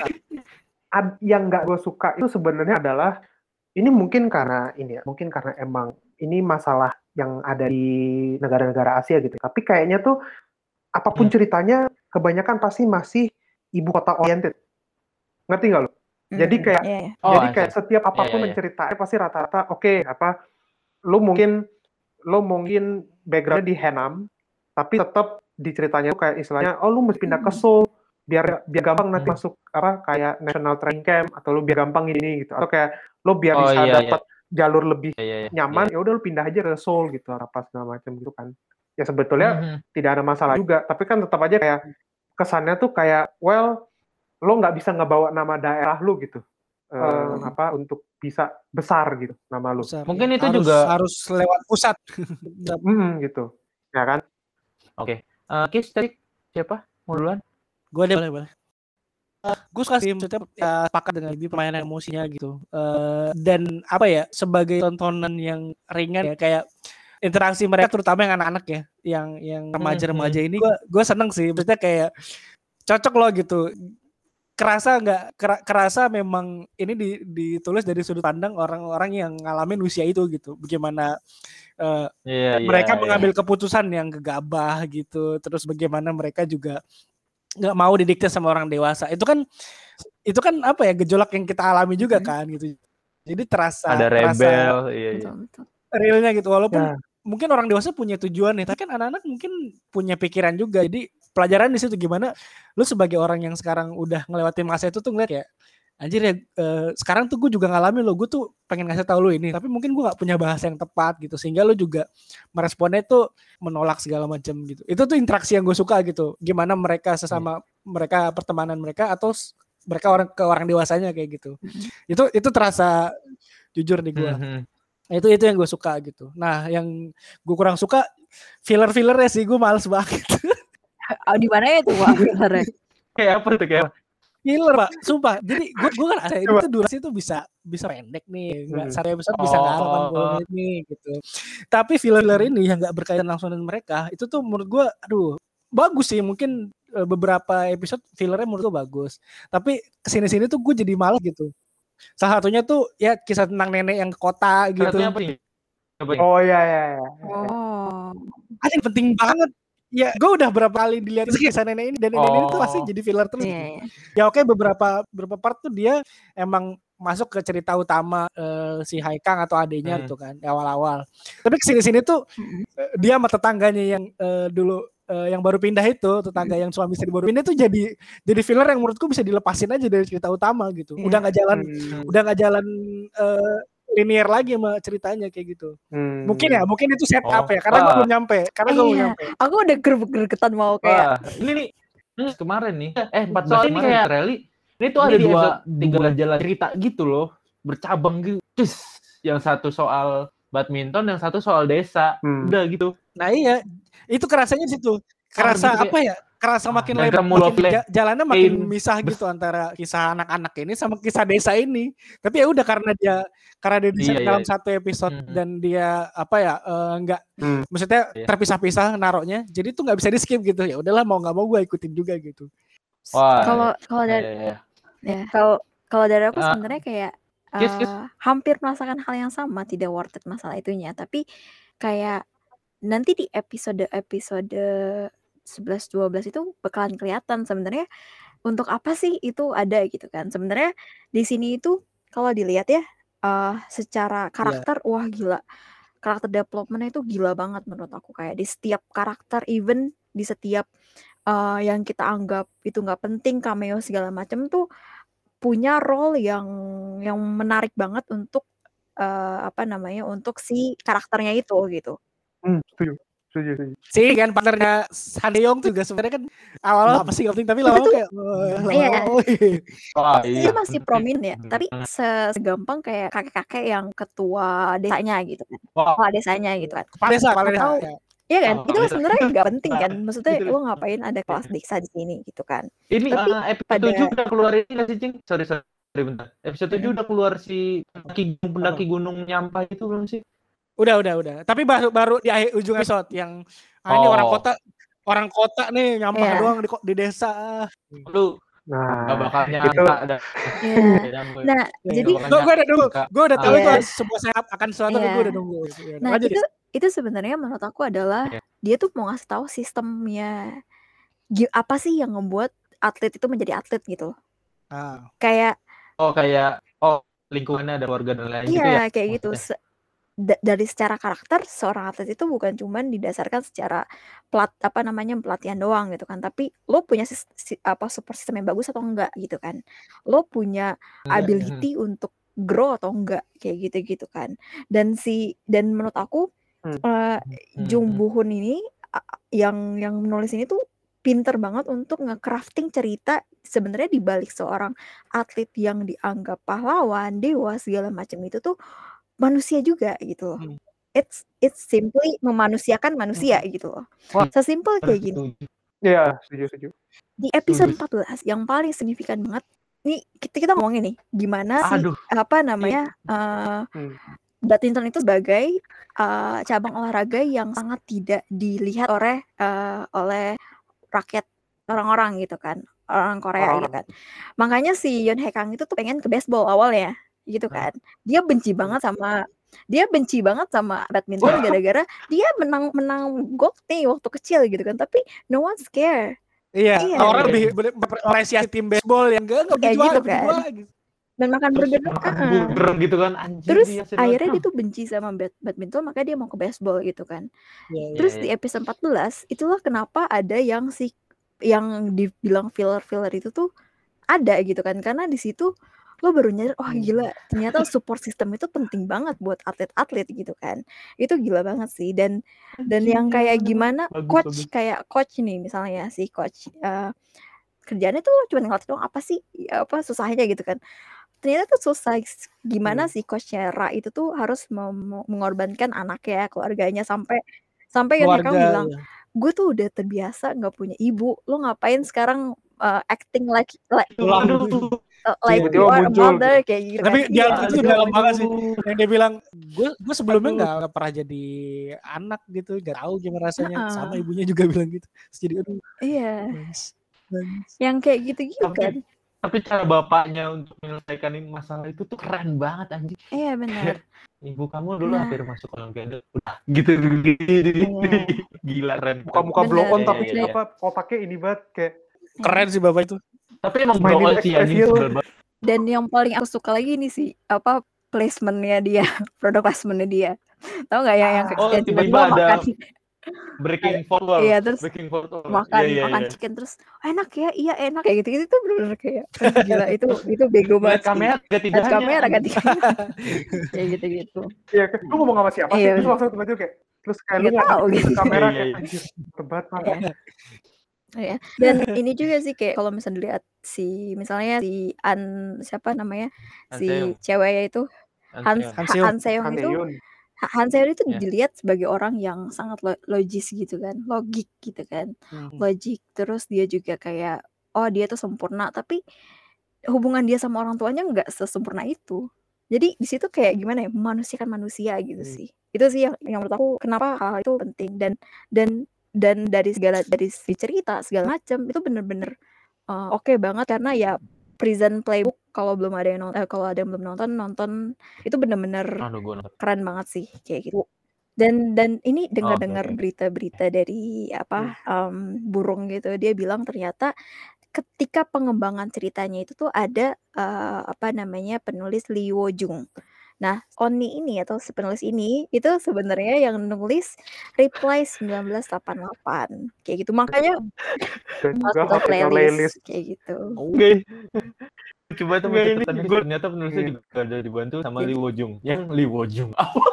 Speaker 5: ad- yang nggak gue suka itu sebenarnya adalah ini mungkin karena ini ya mungkin karena emang ini masalah yang ada di negara-negara Asia gitu. Tapi kayaknya tuh apapun
Speaker 1: Hmm.
Speaker 5: ceritanya kebanyakan pasti masih ibu kota oriented. Ngerti nggak lo? Jadi
Speaker 3: Mm-mm.
Speaker 5: kayak
Speaker 3: Iya, iya.
Speaker 1: Oh,
Speaker 5: jadi
Speaker 1: I
Speaker 5: kayak
Speaker 1: see.
Speaker 5: setiap apapun
Speaker 1: iya, iya.
Speaker 5: menceritakan pasti rata-rata oke apa lo mungkin lo mungkin background di Henam tapi tetap di ceritanya tuh kayak istilahnya oh lo mesti pindah ke Seoul biar biar gampang nanti
Speaker 1: Hmm.
Speaker 5: masuk apa kayak national training camp atau lo biar gampang ini gitu atau kayak lo biar
Speaker 1: Oh,
Speaker 5: bisa
Speaker 1: iya,
Speaker 5: dapat jalur lebih
Speaker 1: Iya, iya, iya.
Speaker 5: nyaman ya udah lo pindah aja ke Seoul gitu apa segala macam gitu kan ya sebetulnya
Speaker 1: Mhm.
Speaker 5: tidak ada masalah juga tapi kan tetap aja kayak kesannya tuh kayak well lo nggak bisa ngebawa nama daerah lo gitu eh,
Speaker 3: Hmm.
Speaker 5: apa untuk bisa besar gitu nama lo
Speaker 2: Besar,
Speaker 1: Mungkin
Speaker 2: ya.
Speaker 1: itu
Speaker 2: harus,
Speaker 1: juga-
Speaker 2: harus lewat pusat.
Speaker 5: hmm, gitu ya kan
Speaker 1: Oke. Eh, Kis tadi siapa? Mau duluan?
Speaker 2: Gue deh boleh boleh. Gue suka sih maksudnya ya, sepakat dengan Ibi permainan emosinya gitu. Eh, dan apa ya sebagai tontonan yang ringan ya kayak interaksi mereka terutama yang anak-anak ya, yang yang remaja-remaja ini gue gue seneng sih. Maksudnya kayak cocok loh gitu. Kerasa nggak kera- kerasa memang ini di, ditulis dari sudut pandang orang-orang yang ngalamin usia itu gitu. Bagaimana eh,
Speaker 1: Iya,
Speaker 2: mereka
Speaker 1: iya,
Speaker 2: mengambil keputusan yang gegabah gitu, terus bagaimana mereka juga nggak mau didikte sama orang dewasa. Itu kan itu kan apa ya gejolak yang kita alami juga kan gitu. Jadi terasa
Speaker 1: Ada
Speaker 2: terasa
Speaker 1: rebel, iya, iya.
Speaker 3: Betul, betul.
Speaker 2: realnya gitu walaupun
Speaker 5: Ya.
Speaker 2: mungkin orang dewasa punya tujuan nih, tapi kan anak-anak mungkin punya pikiran juga. Jadi pelajaran di situ gimana lu sebagai orang yang sekarang udah ngelewatin masa itu tuh ngeliat ya anjir ya eh, sekarang tuh gue juga ngalamin lo, gue tuh pengen ngasih tahu lu ini tapi mungkin gue nggak punya bahasa yang tepat gitu sehingga lu juga meresponnya tuh menolak segala macam gitu. Itu tuh interaksi yang gue suka gitu, gimana mereka sesama mereka pertemanan mereka atau s- mereka orang ke orang dewasanya kayak gitu. Itu itu terasa jujur di gue.
Speaker 1: Mhm.
Speaker 2: Nah, itu itu yang gue suka gitu. Nah yang gue kurang suka filler-fillernya sih, gue males banget.
Speaker 3: Oh, di mana ya tuh Wak, sebenarnya?
Speaker 1: Kayak apa tuh kayak apa?
Speaker 2: Filler Pak, sumpah. Jadi gue gue kan ada
Speaker 5: Coba.
Speaker 2: itu durasi itu bisa bisa pendek nih, nggak
Speaker 5: Hmm.
Speaker 2: satu episode bisa nggak delapan puluh
Speaker 1: Oh,
Speaker 2: menit nih gitu. Tapi filler ini yang nggak berkaitan langsung dengan mereka, itu tuh menurut gue, aduh bagus sih. Mungkin eh, beberapa episode fillernya menurut gue bagus. Tapi kesini-sini tuh gue jadi malas gitu. Salah satunya tuh ya kisah tentang nenek yang ke kota gitu.
Speaker 1: satunya apa nih? Apa nih?
Speaker 5: Oh iya iya iya.
Speaker 3: Oh.
Speaker 2: Anjing penting banget. Ya, gue udah berapa kali dilihat kisah nenek ini dan nenek ini tuh pasti
Speaker 1: Oh.
Speaker 2: jadi filler terus.
Speaker 3: Iya,
Speaker 2: gitu.
Speaker 3: iya.
Speaker 2: Ya oke beberapa beberapa part tuh dia emang masuk ke cerita utama eh, si Haikang atau adiknya
Speaker 1: Hmm.
Speaker 2: tuh kan di awal-awal. Tapi kesini-sini tuh
Speaker 3: Mm-mm.
Speaker 2: eh, dia sama tetangganya yang eh, dulu eh, yang baru pindah itu, tetangga yang suami istri baru pindah tuh jadi jadi filler yang menurutku bisa dilepasin aja dari cerita utama gitu.
Speaker 3: Iya.
Speaker 2: Udah nggak jalan
Speaker 5: Hmm.
Speaker 2: udah nggak jalan eh, linear lagi sama ceritanya kayak gitu.
Speaker 5: Hmm.
Speaker 2: Mungkin ya, mungkin itu setup
Speaker 1: Oh.
Speaker 2: ya, karena gue
Speaker 1: Wah.
Speaker 2: belum nyampe, karena gue belum
Speaker 3: Iya.
Speaker 2: nyampe.
Speaker 3: Aku udah gerget-gergetan mau kayak
Speaker 1: Wah, ini nih ini kemarin nih. Eh, empat belas
Speaker 2: Soalnya ini
Speaker 1: kemarin
Speaker 2: kayak-
Speaker 1: Rally. Ini tuh
Speaker 2: ini
Speaker 1: ada
Speaker 2: di
Speaker 1: dua
Speaker 2: episode
Speaker 1: tiga jalan cerita gitu loh, bercabang gitu. Cus. Yang satu soal badminton, yang satu soal desa.
Speaker 5: Hmm.
Speaker 1: Udah gitu.
Speaker 2: Nah iya, itu kerasanya di situ. Kerasa
Speaker 1: gitu
Speaker 2: apa ya? Kerasa
Speaker 1: Ah,
Speaker 2: makin
Speaker 1: dan
Speaker 2: lebar,
Speaker 1: kamu
Speaker 2: makin
Speaker 1: love
Speaker 2: ja- jalannya makin
Speaker 1: Pain.
Speaker 2: misah
Speaker 1: Bes-
Speaker 2: gitu antara kisah anak-anak ini sama kisah desa ini. Tapi ya udah karena dia karena dia desain
Speaker 1: Iya,
Speaker 2: dalam
Speaker 1: iya.
Speaker 2: satu episode
Speaker 1: Mhm.
Speaker 2: dan dia apa ya eh, nggak
Speaker 5: Hmm.
Speaker 2: maksudnya
Speaker 1: Iya.
Speaker 2: terpisah-pisah naruhnya, jadi tuh nggak bisa di skip gitu. Ya udahlah mau nggak mau gue ikutin juga gitu.
Speaker 1: Wah.
Speaker 3: kalau kalau
Speaker 1: Iya,
Speaker 3: dari
Speaker 1: iya, iya.
Speaker 3: ya kalau kalau dari aku
Speaker 1: Ah.
Speaker 3: sebenarnya kayak
Speaker 1: Kis, kis.
Speaker 3: eh, hampir merasakan hal yang sama, tidak worth it masalah itunya, tapi kayak nanti di episode-episode sebelas dua belas itu bakalan kelihatan sebenarnya untuk apa sih itu ada gitu kan. Sebenarnya di sini itu kalau dilihat ya eh secara karakter wah gila. Karakter development-nya itu gila banget menurut aku, kayak di setiap karakter, even di setiap eh, yang kita anggap itu nggak penting, cameo segala macam tuh punya role yang yang menarik banget untuk eh, apa namanya untuk si karakternya itu gitu.
Speaker 5: Hmm, setuju. Setuju, setuju.
Speaker 2: Sih kan partnernya Handeyong tuh juga sebenarnya kan awalnya apa sih nggak penting, tapi lama-lama kayak eh,
Speaker 3: Iya.
Speaker 2: lama-lama oh, iya.
Speaker 1: Wah,
Speaker 3: Dia
Speaker 1: iya.
Speaker 3: masih prominent ya, tapi se- segampang kayak kakek-kakek yang ketua desanya gitu kan,
Speaker 1: Wah,
Speaker 3: kepala desanya gitu kan.
Speaker 2: Kepala desa, kepala desa.
Speaker 3: Atau
Speaker 2: Ya.
Speaker 3: Iya kan,
Speaker 1: Oh,
Speaker 3: itu
Speaker 1: iya.
Speaker 3: sebenarnya nggak penting kan, maksudnya
Speaker 1: Betul.
Speaker 3: lo ngapain ada kelas desa di sini gitu kan.
Speaker 1: ini
Speaker 3: Tapi
Speaker 1: eh, episode
Speaker 3: pada-
Speaker 1: tujuh udah keluar ini nggak sih, Cing? Sorry, sorry, bentar. Episode tujuh udah keluar si pendaki pendaki gunung nyampah itu belum sih?
Speaker 2: Udah, udah, udah. Tapi baru baru di akhir ujung episode yang ah, ini
Speaker 1: Oh.
Speaker 2: orang kota orang kota nih nyampah
Speaker 3: Iya.
Speaker 2: doang di, ko- di desa.
Speaker 1: Lu
Speaker 5: Nah,
Speaker 1: nggak bakal
Speaker 5: itu
Speaker 1: nyangka ada.
Speaker 3: Iya. Nah, jadi
Speaker 2: Gue gue udah nunggu,
Speaker 1: Kak.
Speaker 2: gue udah tahu
Speaker 3: Iya.
Speaker 2: itu ada sebuah setup akan sesuatu,
Speaker 3: Iya.
Speaker 2: gue udah nunggu. Ya,
Speaker 3: nah
Speaker 2: lanjut,
Speaker 3: itu
Speaker 2: Dis.
Speaker 3: itu sebenarnya menurut aku adalah
Speaker 1: Iya.
Speaker 3: dia tuh mau ngasih tahu sistemnya gi- apa sih yang membuat atlet itu menjadi atlet gitu loh.
Speaker 2: Ah,
Speaker 3: Kayak
Speaker 1: Oh kayak oh lingkungannya ada warga dan lain gitu ya.
Speaker 3: iya kayak gitu.
Speaker 1: maksudnya?
Speaker 3: Se- da- dari secara karakter seorang atlet itu bukan cuman didasarkan secara pelat apa namanya pelatihan doang gitu kan, tapi lo punya sis- si- apa support system yang bagus atau enggak gitu kan, lo punya
Speaker 1: Enggak,
Speaker 3: ability untuk grow atau enggak kayak gitu-gitu kan. Dan si dan menurut aku
Speaker 5: Hmm.
Speaker 3: eh,
Speaker 1: Hmm,
Speaker 3: Jung
Speaker 1: hmm.
Speaker 3: Boo-hoon ini a- yang yang menulis ini tuh pinter banget untuk nge-crafting cerita sebenarnya di balik seorang atlet yang dianggap pahlawan, dewa segala macam itu tuh manusia juga gitu loh.
Speaker 2: Hmm.
Speaker 3: It's it's simply memanusiakan manusia gitu loh.
Speaker 1: Wah,
Speaker 3: Sesimpel kayak gini.
Speaker 1: Setuju.
Speaker 5: Iya, setuju, setuju.
Speaker 3: Di episode
Speaker 1: Setuju.
Speaker 3: empat belas yang paling signifikan banget nih kita kita ngomongin nih gimana sih
Speaker 1: Aduh.
Speaker 3: apa namanya eh,
Speaker 5: Hmm.
Speaker 3: badminton itu sebagai eh, cabang olahraga yang sangat tidak dilihat oleh eh, oleh rakyat orang-orang gitu kan, orang Korea gitu
Speaker 5: Orang-orang.
Speaker 3: kan. Makanya si Yoon Hae Kang itu tuh pengen ke baseball awalnya gitu
Speaker 1: Nah.
Speaker 3: kan. Dia benci banget sama dia benci banget sama badminton gara-gara dia menang menang gold nih waktu kecil gitu kan, tapi no one care.
Speaker 2: Iya,
Speaker 3: Iya.
Speaker 2: orang lebih lebih mengapresiasi tim baseball yang enggak enggak
Speaker 3: Kayak
Speaker 2: juara,
Speaker 3: gitu
Speaker 2: begitu
Speaker 3: kan.
Speaker 2: juara gitu.
Speaker 3: Dan makan
Speaker 1: Terus
Speaker 3: burger
Speaker 1: makan
Speaker 3: ah.
Speaker 1: burger gitu kan anjir.
Speaker 3: Terus
Speaker 1: dia serius.
Speaker 3: akhirnya dia tuh benci sama bad- badminton, makanya dia mau ke baseball gitu kan.
Speaker 2: Iya, iya.
Speaker 3: Terus
Speaker 1: Iya,
Speaker 3: di
Speaker 1: iya.
Speaker 3: episode empat belas itulah kenapa ada yang si yang dibilang filler-filler itu tuh ada gitu kan, karena di situ lo baru nyadar oh gila ternyata support system itu penting banget buat atlet-atlet gitu kan. Itu gila banget sih. Dan dan yang kayak gimana
Speaker 1: Bagus,
Speaker 3: coach
Speaker 1: bagus.
Speaker 3: kayak coach nih misalnya si coach eh, kerjaannya tuh cuma ngelatih doang, apa sih ya, apa susahnya gitu kan. Ternyata tuh susah gimana
Speaker 5: Hmm.
Speaker 3: si coachnya Ra itu tuh harus mem- mengorbankan anaknya, keluarganya, sampai sampai Yoon Hae Kang
Speaker 2: Keluarga.
Speaker 3: bilang gue tuh udah terbiasa nggak punya ibu, lo ngapain sekarang uh, acting like like
Speaker 2: Tulang.
Speaker 3: uh, like you
Speaker 5: Tiba-tiba
Speaker 3: are a
Speaker 5: muncul.
Speaker 3: mother kayak gitu
Speaker 2: Tapi
Speaker 3: kan.
Speaker 2: dialog
Speaker 3: Iya,
Speaker 2: itu
Speaker 3: aduh,
Speaker 2: dalam banget sih.
Speaker 1: aduh.
Speaker 2: Yang dia bilang, gue gue sebelumnya
Speaker 1: Aduh.
Speaker 2: nggak nggak pernah jadi anak gitu, nggak tahu gimana rasanya.
Speaker 3: Heeh.
Speaker 2: Sama ibunya juga bilang gitu. Terus jadi aduh,
Speaker 3: Iya,
Speaker 2: nangis, nangis.
Speaker 3: yang kayak gitu-gitu
Speaker 1: Tapi
Speaker 3: kan.
Speaker 1: tapi cara bapaknya untuk menyelesaikan ini masalah itu tuh keren banget anjing.
Speaker 3: Iya benar.
Speaker 1: Ibu kamu dulu
Speaker 3: Nah.
Speaker 1: hampir masuk Olimpiade. Udah gitu gitu.
Speaker 3: Iya.
Speaker 1: Gila keren.
Speaker 5: Muka-muka
Speaker 3: Bener.
Speaker 5: blow on
Speaker 1: Iya,
Speaker 5: tapi
Speaker 1: iya, iya.
Speaker 5: apa otaknya ini banget kayak
Speaker 2: Keren sih bapak itu.
Speaker 1: Tapi emang
Speaker 5: Mainin
Speaker 1: blow on sih anjing
Speaker 5: ekspresi lu.
Speaker 1: sebel banget.
Speaker 3: Dan yang paling aku suka lagi nih sih apa placementnya dia, produk placementnya dia. Tahu nggak ya yang
Speaker 1: Oh,
Speaker 3: yang
Speaker 1: tiba-tiba
Speaker 3: tiba-tiba
Speaker 1: ada
Speaker 3: makan,
Speaker 1: breaking fourth wall.
Speaker 3: iya terus
Speaker 1: Breaking fourth wall.
Speaker 3: makan
Speaker 1: Iya, iya,
Speaker 3: makan
Speaker 1: iya.
Speaker 3: chicken terus enak ya, iya enak kayak gitu gitu tuh bener-bener kayak aduh, gila itu itu bego
Speaker 1: Lihat
Speaker 3: banget sih.
Speaker 1: kamera
Speaker 3: Lihat
Speaker 1: ketiganya.
Speaker 3: kamera kan kayak gitu-gitu.
Speaker 5: ya lu ngomong sama siapa sih?
Speaker 3: Iya.
Speaker 5: Terus langsung tiba-tiba kayak terus kayak lu
Speaker 3: Nggak tahu
Speaker 5: ngeliat
Speaker 3: gitu.
Speaker 5: ke kamera
Speaker 1: Iya,
Speaker 5: kayak
Speaker 1: iya.
Speaker 5: anjir tebat
Speaker 3: Iya.
Speaker 5: banget.
Speaker 3: Ya. Dan ini juga sih kayak kalau misalnya dilihat si misalnya si An siapa namanya si
Speaker 1: Hanseong.
Speaker 3: ceweknya itu Han
Speaker 1: Hanseong.
Speaker 2: Hanseong.
Speaker 3: Han Seong itu
Speaker 5: Handeun.
Speaker 3: Ha- Han Seong itu
Speaker 1: Ya.
Speaker 3: dilihat sebagai orang yang sangat lo- logis gitu kan, logik gitu kan,
Speaker 2: Hmm.
Speaker 3: logik. Terus dia juga kayak oh dia tuh sempurna, tapi hubungan dia sama orang tuanya nggak sesempurna itu. Jadi di situ kayak gimana ya, memanusiakan manusia gitu
Speaker 5: Hmm.
Speaker 3: sih. Itu sih yang yang menurut aku kenapa hal itu penting dan dan dan dari segala dari si cerita segala macam itu bener-bener uh, oke banget karena ya Prison Playbook kalau belum ada yang nonton, eh, kalau ada yang belum nonton nonton itu bener-bener
Speaker 1: Aduh, gua nonton.
Speaker 3: keren banget sih kayak gitu. Dan dan ini dengar-dengar
Speaker 1: oke.
Speaker 3: berita-berita dari apa um, burung gitu, dia bilang ternyata ketika pengembangan ceritanya itu tuh ada uh, apa namanya penulis Lee Wo Jung. Nah, Oni ini atau si penulis ini itu sebenarnya yang nulis Reply sembilan belas delapan puluh delapan kayak gitu. Makanya
Speaker 5: Dan juga
Speaker 3: masuk ke
Speaker 5: hot take
Speaker 3: playlist
Speaker 5: playlist.
Speaker 3: kayak gitu.
Speaker 1: Oke. Coba tuh
Speaker 5: Nggak,
Speaker 1: baca
Speaker 5: ini
Speaker 1: catatan
Speaker 5: gua-
Speaker 1: ternyata penulisnya
Speaker 5: Iya.
Speaker 1: juga ada dibantu sama
Speaker 3: Jadi-
Speaker 1: Lee Wo Jung. Yang Lee Wo Jung.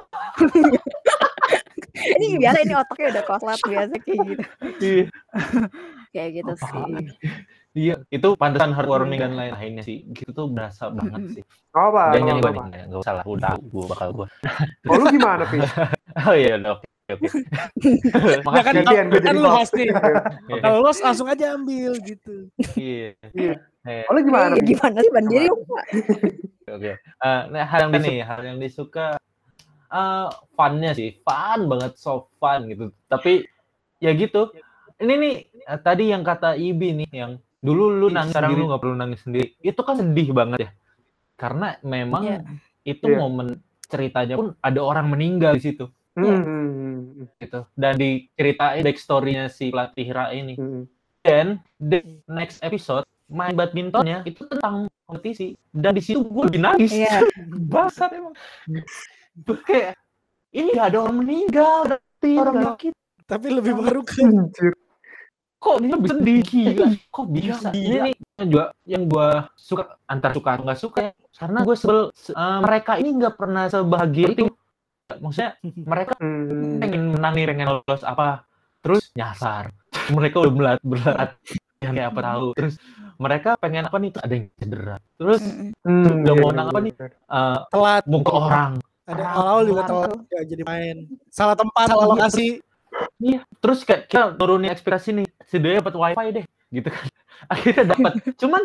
Speaker 3: Ini biasa ini otaknya udah koslet biasa kayak gitu.
Speaker 1: Iya.
Speaker 3: Kayak gitu
Speaker 1: Apaan?
Speaker 3: sih.
Speaker 1: Iya, itu pantesan heartwarming dan lain-lainnya sih. Gitu tuh berasa banget
Speaker 3: Mm-mm.
Speaker 1: sih.
Speaker 5: Apa?
Speaker 1: Dan yang
Speaker 5: apa,
Speaker 1: gue
Speaker 5: apa?
Speaker 1: nih, nggak usah lah. Udah, gue bakal gue.
Speaker 5: Oh lu gimana Pi?
Speaker 1: Oh iya, udah, oke, oke.
Speaker 2: Ya kan,
Speaker 1: Makasih.
Speaker 5: Gantian gue
Speaker 2: kan
Speaker 5: jadi
Speaker 2: lu
Speaker 5: host.
Speaker 2: pasti. Kalau los langsung aja ambil gitu.
Speaker 1: Iya.
Speaker 5: Iya.
Speaker 1: Eh,
Speaker 5: Oh lu gimana?
Speaker 3: Eh,
Speaker 5: Pi?
Speaker 3: gimana sih mandiri dong, Pak?
Speaker 1: Oke. Eh, nah, hal yang ini, hal yang disuka eh fun-nya sih, fun banget, so fun gitu. Tapi ya gitu. Ini nih eh, tadi yang kata Ibi nih, yang dulu lu nangis sekarang lu nggak perlu nangis sendiri. Itu kan sedih banget ya. Karena memang
Speaker 3: Iya.
Speaker 1: itu
Speaker 5: Iya.
Speaker 1: momen ceritanya pun ada orang meninggal di situ
Speaker 5: Hmm.
Speaker 1: gitu. Dan diceritain backstory-nya si pelatih Ra ini.
Speaker 5: Hmm.
Speaker 1: Dan the next episode main badmintonnya itu tentang kompetisi dan di situ gue lebih nangis.
Speaker 3: Iya.
Speaker 1: Basar emang. Tuh kayak ini gak ada orang meninggal, berarti orang sakit.
Speaker 2: Tapi lebih mengharukan.
Speaker 5: Anjir.
Speaker 1: Kok ini lebih sedih gila? Kok bisa? Ini nih yang juga yang gue suka antara suka atau nggak suka ya. Karena gue sebel eh, mereka ini nggak pernah sebahagia itu. Maksudnya mereka
Speaker 5: Hmm.
Speaker 1: pengen menang nih, pengen lolos apa, terus nyasar. Mereka udah belat berat yang kayak apa tahu. Terus mereka pengen apa nih? Terus ada yang cedera. Terus
Speaker 3: Mm-mm.
Speaker 5: Hmm,
Speaker 1: udah
Speaker 5: iya,
Speaker 1: mau
Speaker 5: iya,
Speaker 1: menang apa
Speaker 5: iya.
Speaker 1: nih? Eh,
Speaker 2: Telat.
Speaker 1: mukul orang.
Speaker 2: Ada awal juga telat ya, jadi main. Salah tempat, salah lokasi.
Speaker 1: Iya, terus kayak kita nurunin ekspektasi nih, si dia dapat wifi deh, gitu kan. Akhirnya dapat. Cuman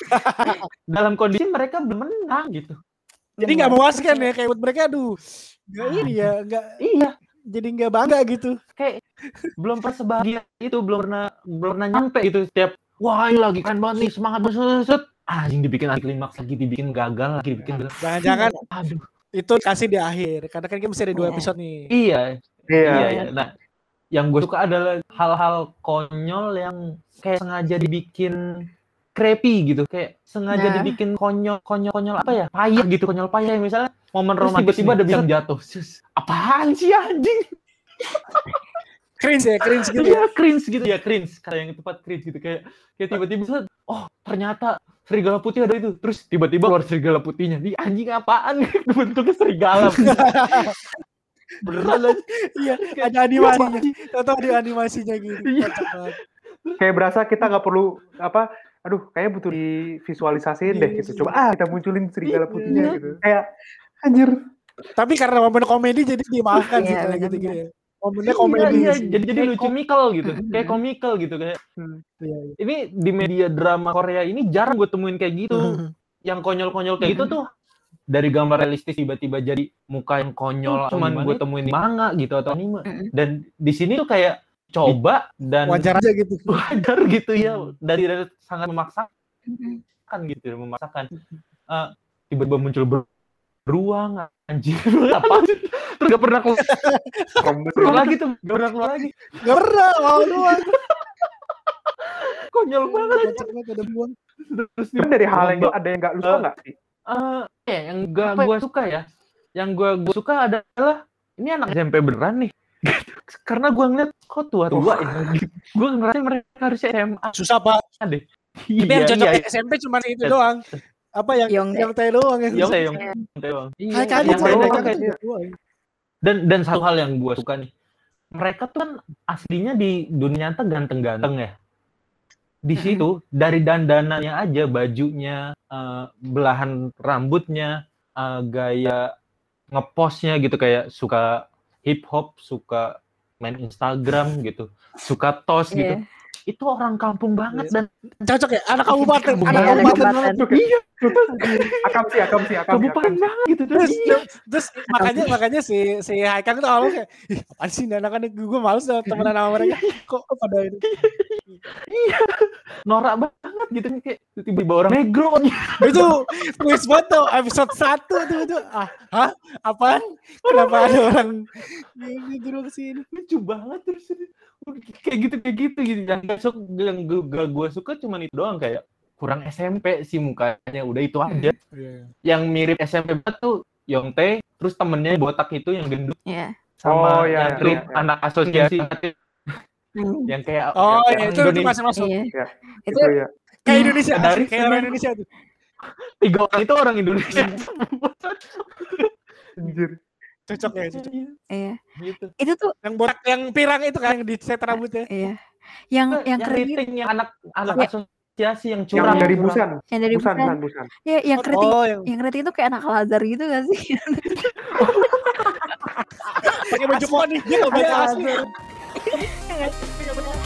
Speaker 1: dalam kondisi mereka belum menang gitu.
Speaker 2: Jadi nggak memuaskan ya, kayak buat mereka aduh. Nggak ini ya, nggak
Speaker 1: Iya,
Speaker 2: jadi nggak bangga gitu.
Speaker 1: kayak belum pernah sebahagia itu, belum pernah belum pernah nyampe gitu setiap wah ini lagi keren banget nih, semangat banget. Anjing dibikin klimaks lagi, dibikin gagal lagi, dibikin gagal.
Speaker 2: Jangan-jangan
Speaker 1: Aduh.
Speaker 2: itu kasih di akhir. Karena kan kita mesti ada dua
Speaker 3: Iya.
Speaker 2: episode nih.
Speaker 1: Iya,
Speaker 5: Iya.
Speaker 1: iya, iya. Nah, yang gue suka adalah hal-hal konyol yang kayak sengaja dibikin creepy gitu, kayak sengaja
Speaker 3: Nah.
Speaker 1: dibikin konyol, konyol, konyol apa ya? Payah gitu, konyol payah. Misalnya momen romantis tiba-tiba ada bintang jatuh. Sus, apaan sih anjing?
Speaker 2: Cringe ya, cringe gitu ya.
Speaker 1: Iya, cringe gitu ya, cringe. Kayak yang tepat cringe gitu, kayak kayak tiba-tiba oh ternyata serigala putih ada itu, terus tiba-tiba keluar serigala putihnya. Di anjing apaan? Bentuknya serigala. Beneran aja.
Speaker 2: Iya, ada animasinya. Tahu ada animasinya gitu.
Speaker 1: Iya.
Speaker 2: Kocak banget.
Speaker 5: Kayak berasa kita nggak perlu apa aduh kayaknya butuh divisualisasiin deh gitu. Coba ah kita munculin serigala putihnya
Speaker 1: Iya.
Speaker 5: gitu. Kayak anjir.
Speaker 2: Tapi karena momen komedi jadi dimaafkan sih
Speaker 3: Iya,
Speaker 2: kalau
Speaker 3: benar-benar.
Speaker 2: gitu-gitu ya. Momennya
Speaker 1: Iya,
Speaker 2: komedi
Speaker 1: iya,
Speaker 2: sih.
Speaker 1: jadi jadi
Speaker 2: Kayak
Speaker 1: lucu
Speaker 2: kom-
Speaker 1: mikal gitu. Kayak komikal gitu kayak.
Speaker 2: Hmm, iya, iya.
Speaker 1: Ini di media drama Korea ini jarang gue temuin kayak gitu. Yang konyol-konyol kayak gitu tuh dari gambar realistis tiba-tiba jadi muka yang konyol
Speaker 2: Tuh,
Speaker 1: cuman
Speaker 2: gimana
Speaker 1: gue
Speaker 2: itu?
Speaker 1: temuin di manga gitu atau anime.
Speaker 3: Mm-mm.
Speaker 1: Dan di sini tuh kayak coba dan
Speaker 2: Wajar aja gitu.
Speaker 1: wajar gitu ya, dari, dari sangat memaksakan
Speaker 3: Mm-mm.
Speaker 1: gitu, memaksakan. Eh, tiba-tiba muncul ber- beruang anjir apa sih? Terus gak pernah keluar, keluar lagi tuh, gak pernah keluar lagi.
Speaker 2: Gak pernah, mau doang.
Speaker 1: Konyol banget.
Speaker 2: Kocak banget ada buang.
Speaker 1: Terus
Speaker 5: Cuman dari hal yang
Speaker 1: Mbak,
Speaker 5: ada yang nggak lu suka nggak sih?
Speaker 1: eh eh, yang gak gue suka ya, yang gue gue suka adalah ini anak S M P beneran nih. Karena gue ngeliat kok tua-tua ya. Gue ngerasa mereka harus S M A
Speaker 2: Susah Pak.
Speaker 1: deh.
Speaker 2: Tapi yang cocok S M P cuma itu doang. Apa yang
Speaker 3: Yongtae.
Speaker 2: yang teh doang yang
Speaker 1: Yang
Speaker 2: susah.
Speaker 1: yang doang. Iya,
Speaker 2: Hai kali
Speaker 1: yang lainnya
Speaker 2: doang.
Speaker 1: kayak- dan dan satu hal yang gue suka nih, mereka tuh kan aslinya di dunia nyata ganteng-ganteng ya. Di situ dari dandanannya aja, bajunya, eh, belahan rambutnya, eh, gaya ngepostnya gitu kayak suka hip hop, suka main Instagram gitu, suka tos gitu.
Speaker 3: Iya.
Speaker 1: Itu orang kampung banget dan
Speaker 2: Cocok ya anak kabupaten,
Speaker 1: Kampung
Speaker 2: anak
Speaker 3: banget.
Speaker 2: kabupaten
Speaker 3: Anak
Speaker 2: banget.
Speaker 3: kabupaten.
Speaker 1: iya,
Speaker 5: Akam sih, akam sih, akam sih.
Speaker 1: kabupaten
Speaker 5: akam.
Speaker 1: banget gitu.
Speaker 2: Terus,
Speaker 1: Iya.
Speaker 2: terus makanya makanya si si Haikal itu awalnya kayak, ih apaan sih ini anak-anak gue males sama temenan sama mereka. Kok, kok pada ini?
Speaker 1: Norak banget gitu kayak tiba-tiba orang negro.
Speaker 2: Itu twist banget tuh episode satu tuh itu. Ah, hah? Apaan? Kenapa ada orang negro kesini?
Speaker 1: Lucu banget terus kayak gitu kayak gitu gitu. Yang gak suka, yang gak gue suka cuman itu doang, kayak kurang S M P sih mukanya, udah itu aja. Yang mirip S M P banget tuh Yongtae, terus temennya botak itu yang gendut
Speaker 3: Iya.
Speaker 1: sama
Speaker 5: Oh, iya,
Speaker 1: yang
Speaker 5: iya,
Speaker 1: trip
Speaker 5: iya.
Speaker 1: anak asosiasi
Speaker 3: Hmm.
Speaker 1: yang kayak
Speaker 2: Oh,
Speaker 1: yang
Speaker 2: ya itu itu
Speaker 1: Indonesia.
Speaker 2: masih masuk.
Speaker 3: Iya.
Speaker 5: Ya,
Speaker 3: Itu
Speaker 5: itu ya.
Speaker 2: Kayak Indonesia,
Speaker 1: Dari
Speaker 2: asli, kayak orang
Speaker 1: sana.
Speaker 2: Indonesia tuh.
Speaker 1: Tiga orang itu orang Indonesia.
Speaker 5: Anjir.
Speaker 2: Cocok ya, cocok.
Speaker 3: iya.
Speaker 1: Gitu.
Speaker 3: Itu tuh
Speaker 2: Yang botak yang pirang itu kan yang di set rambutnya.
Speaker 3: iya. Yang yang
Speaker 1: yang
Speaker 3: keren itu
Speaker 1: rating yang anak anak
Speaker 3: Iya.
Speaker 1: asosiasi yang
Speaker 5: Yang
Speaker 1: curang
Speaker 5: dari
Speaker 1: curang.
Speaker 5: Busan.
Speaker 3: yang dari
Speaker 5: Busan,
Speaker 3: Busan.
Speaker 5: Busan, Busan.
Speaker 3: Ya, yang kritik
Speaker 2: Oh, yang
Speaker 3: yang kritik itu kayak anak Lazar gitu gak sih?
Speaker 2: pakai baju koni dia enggak baca
Speaker 3: Iya,
Speaker 2: asli.
Speaker 3: Lazar.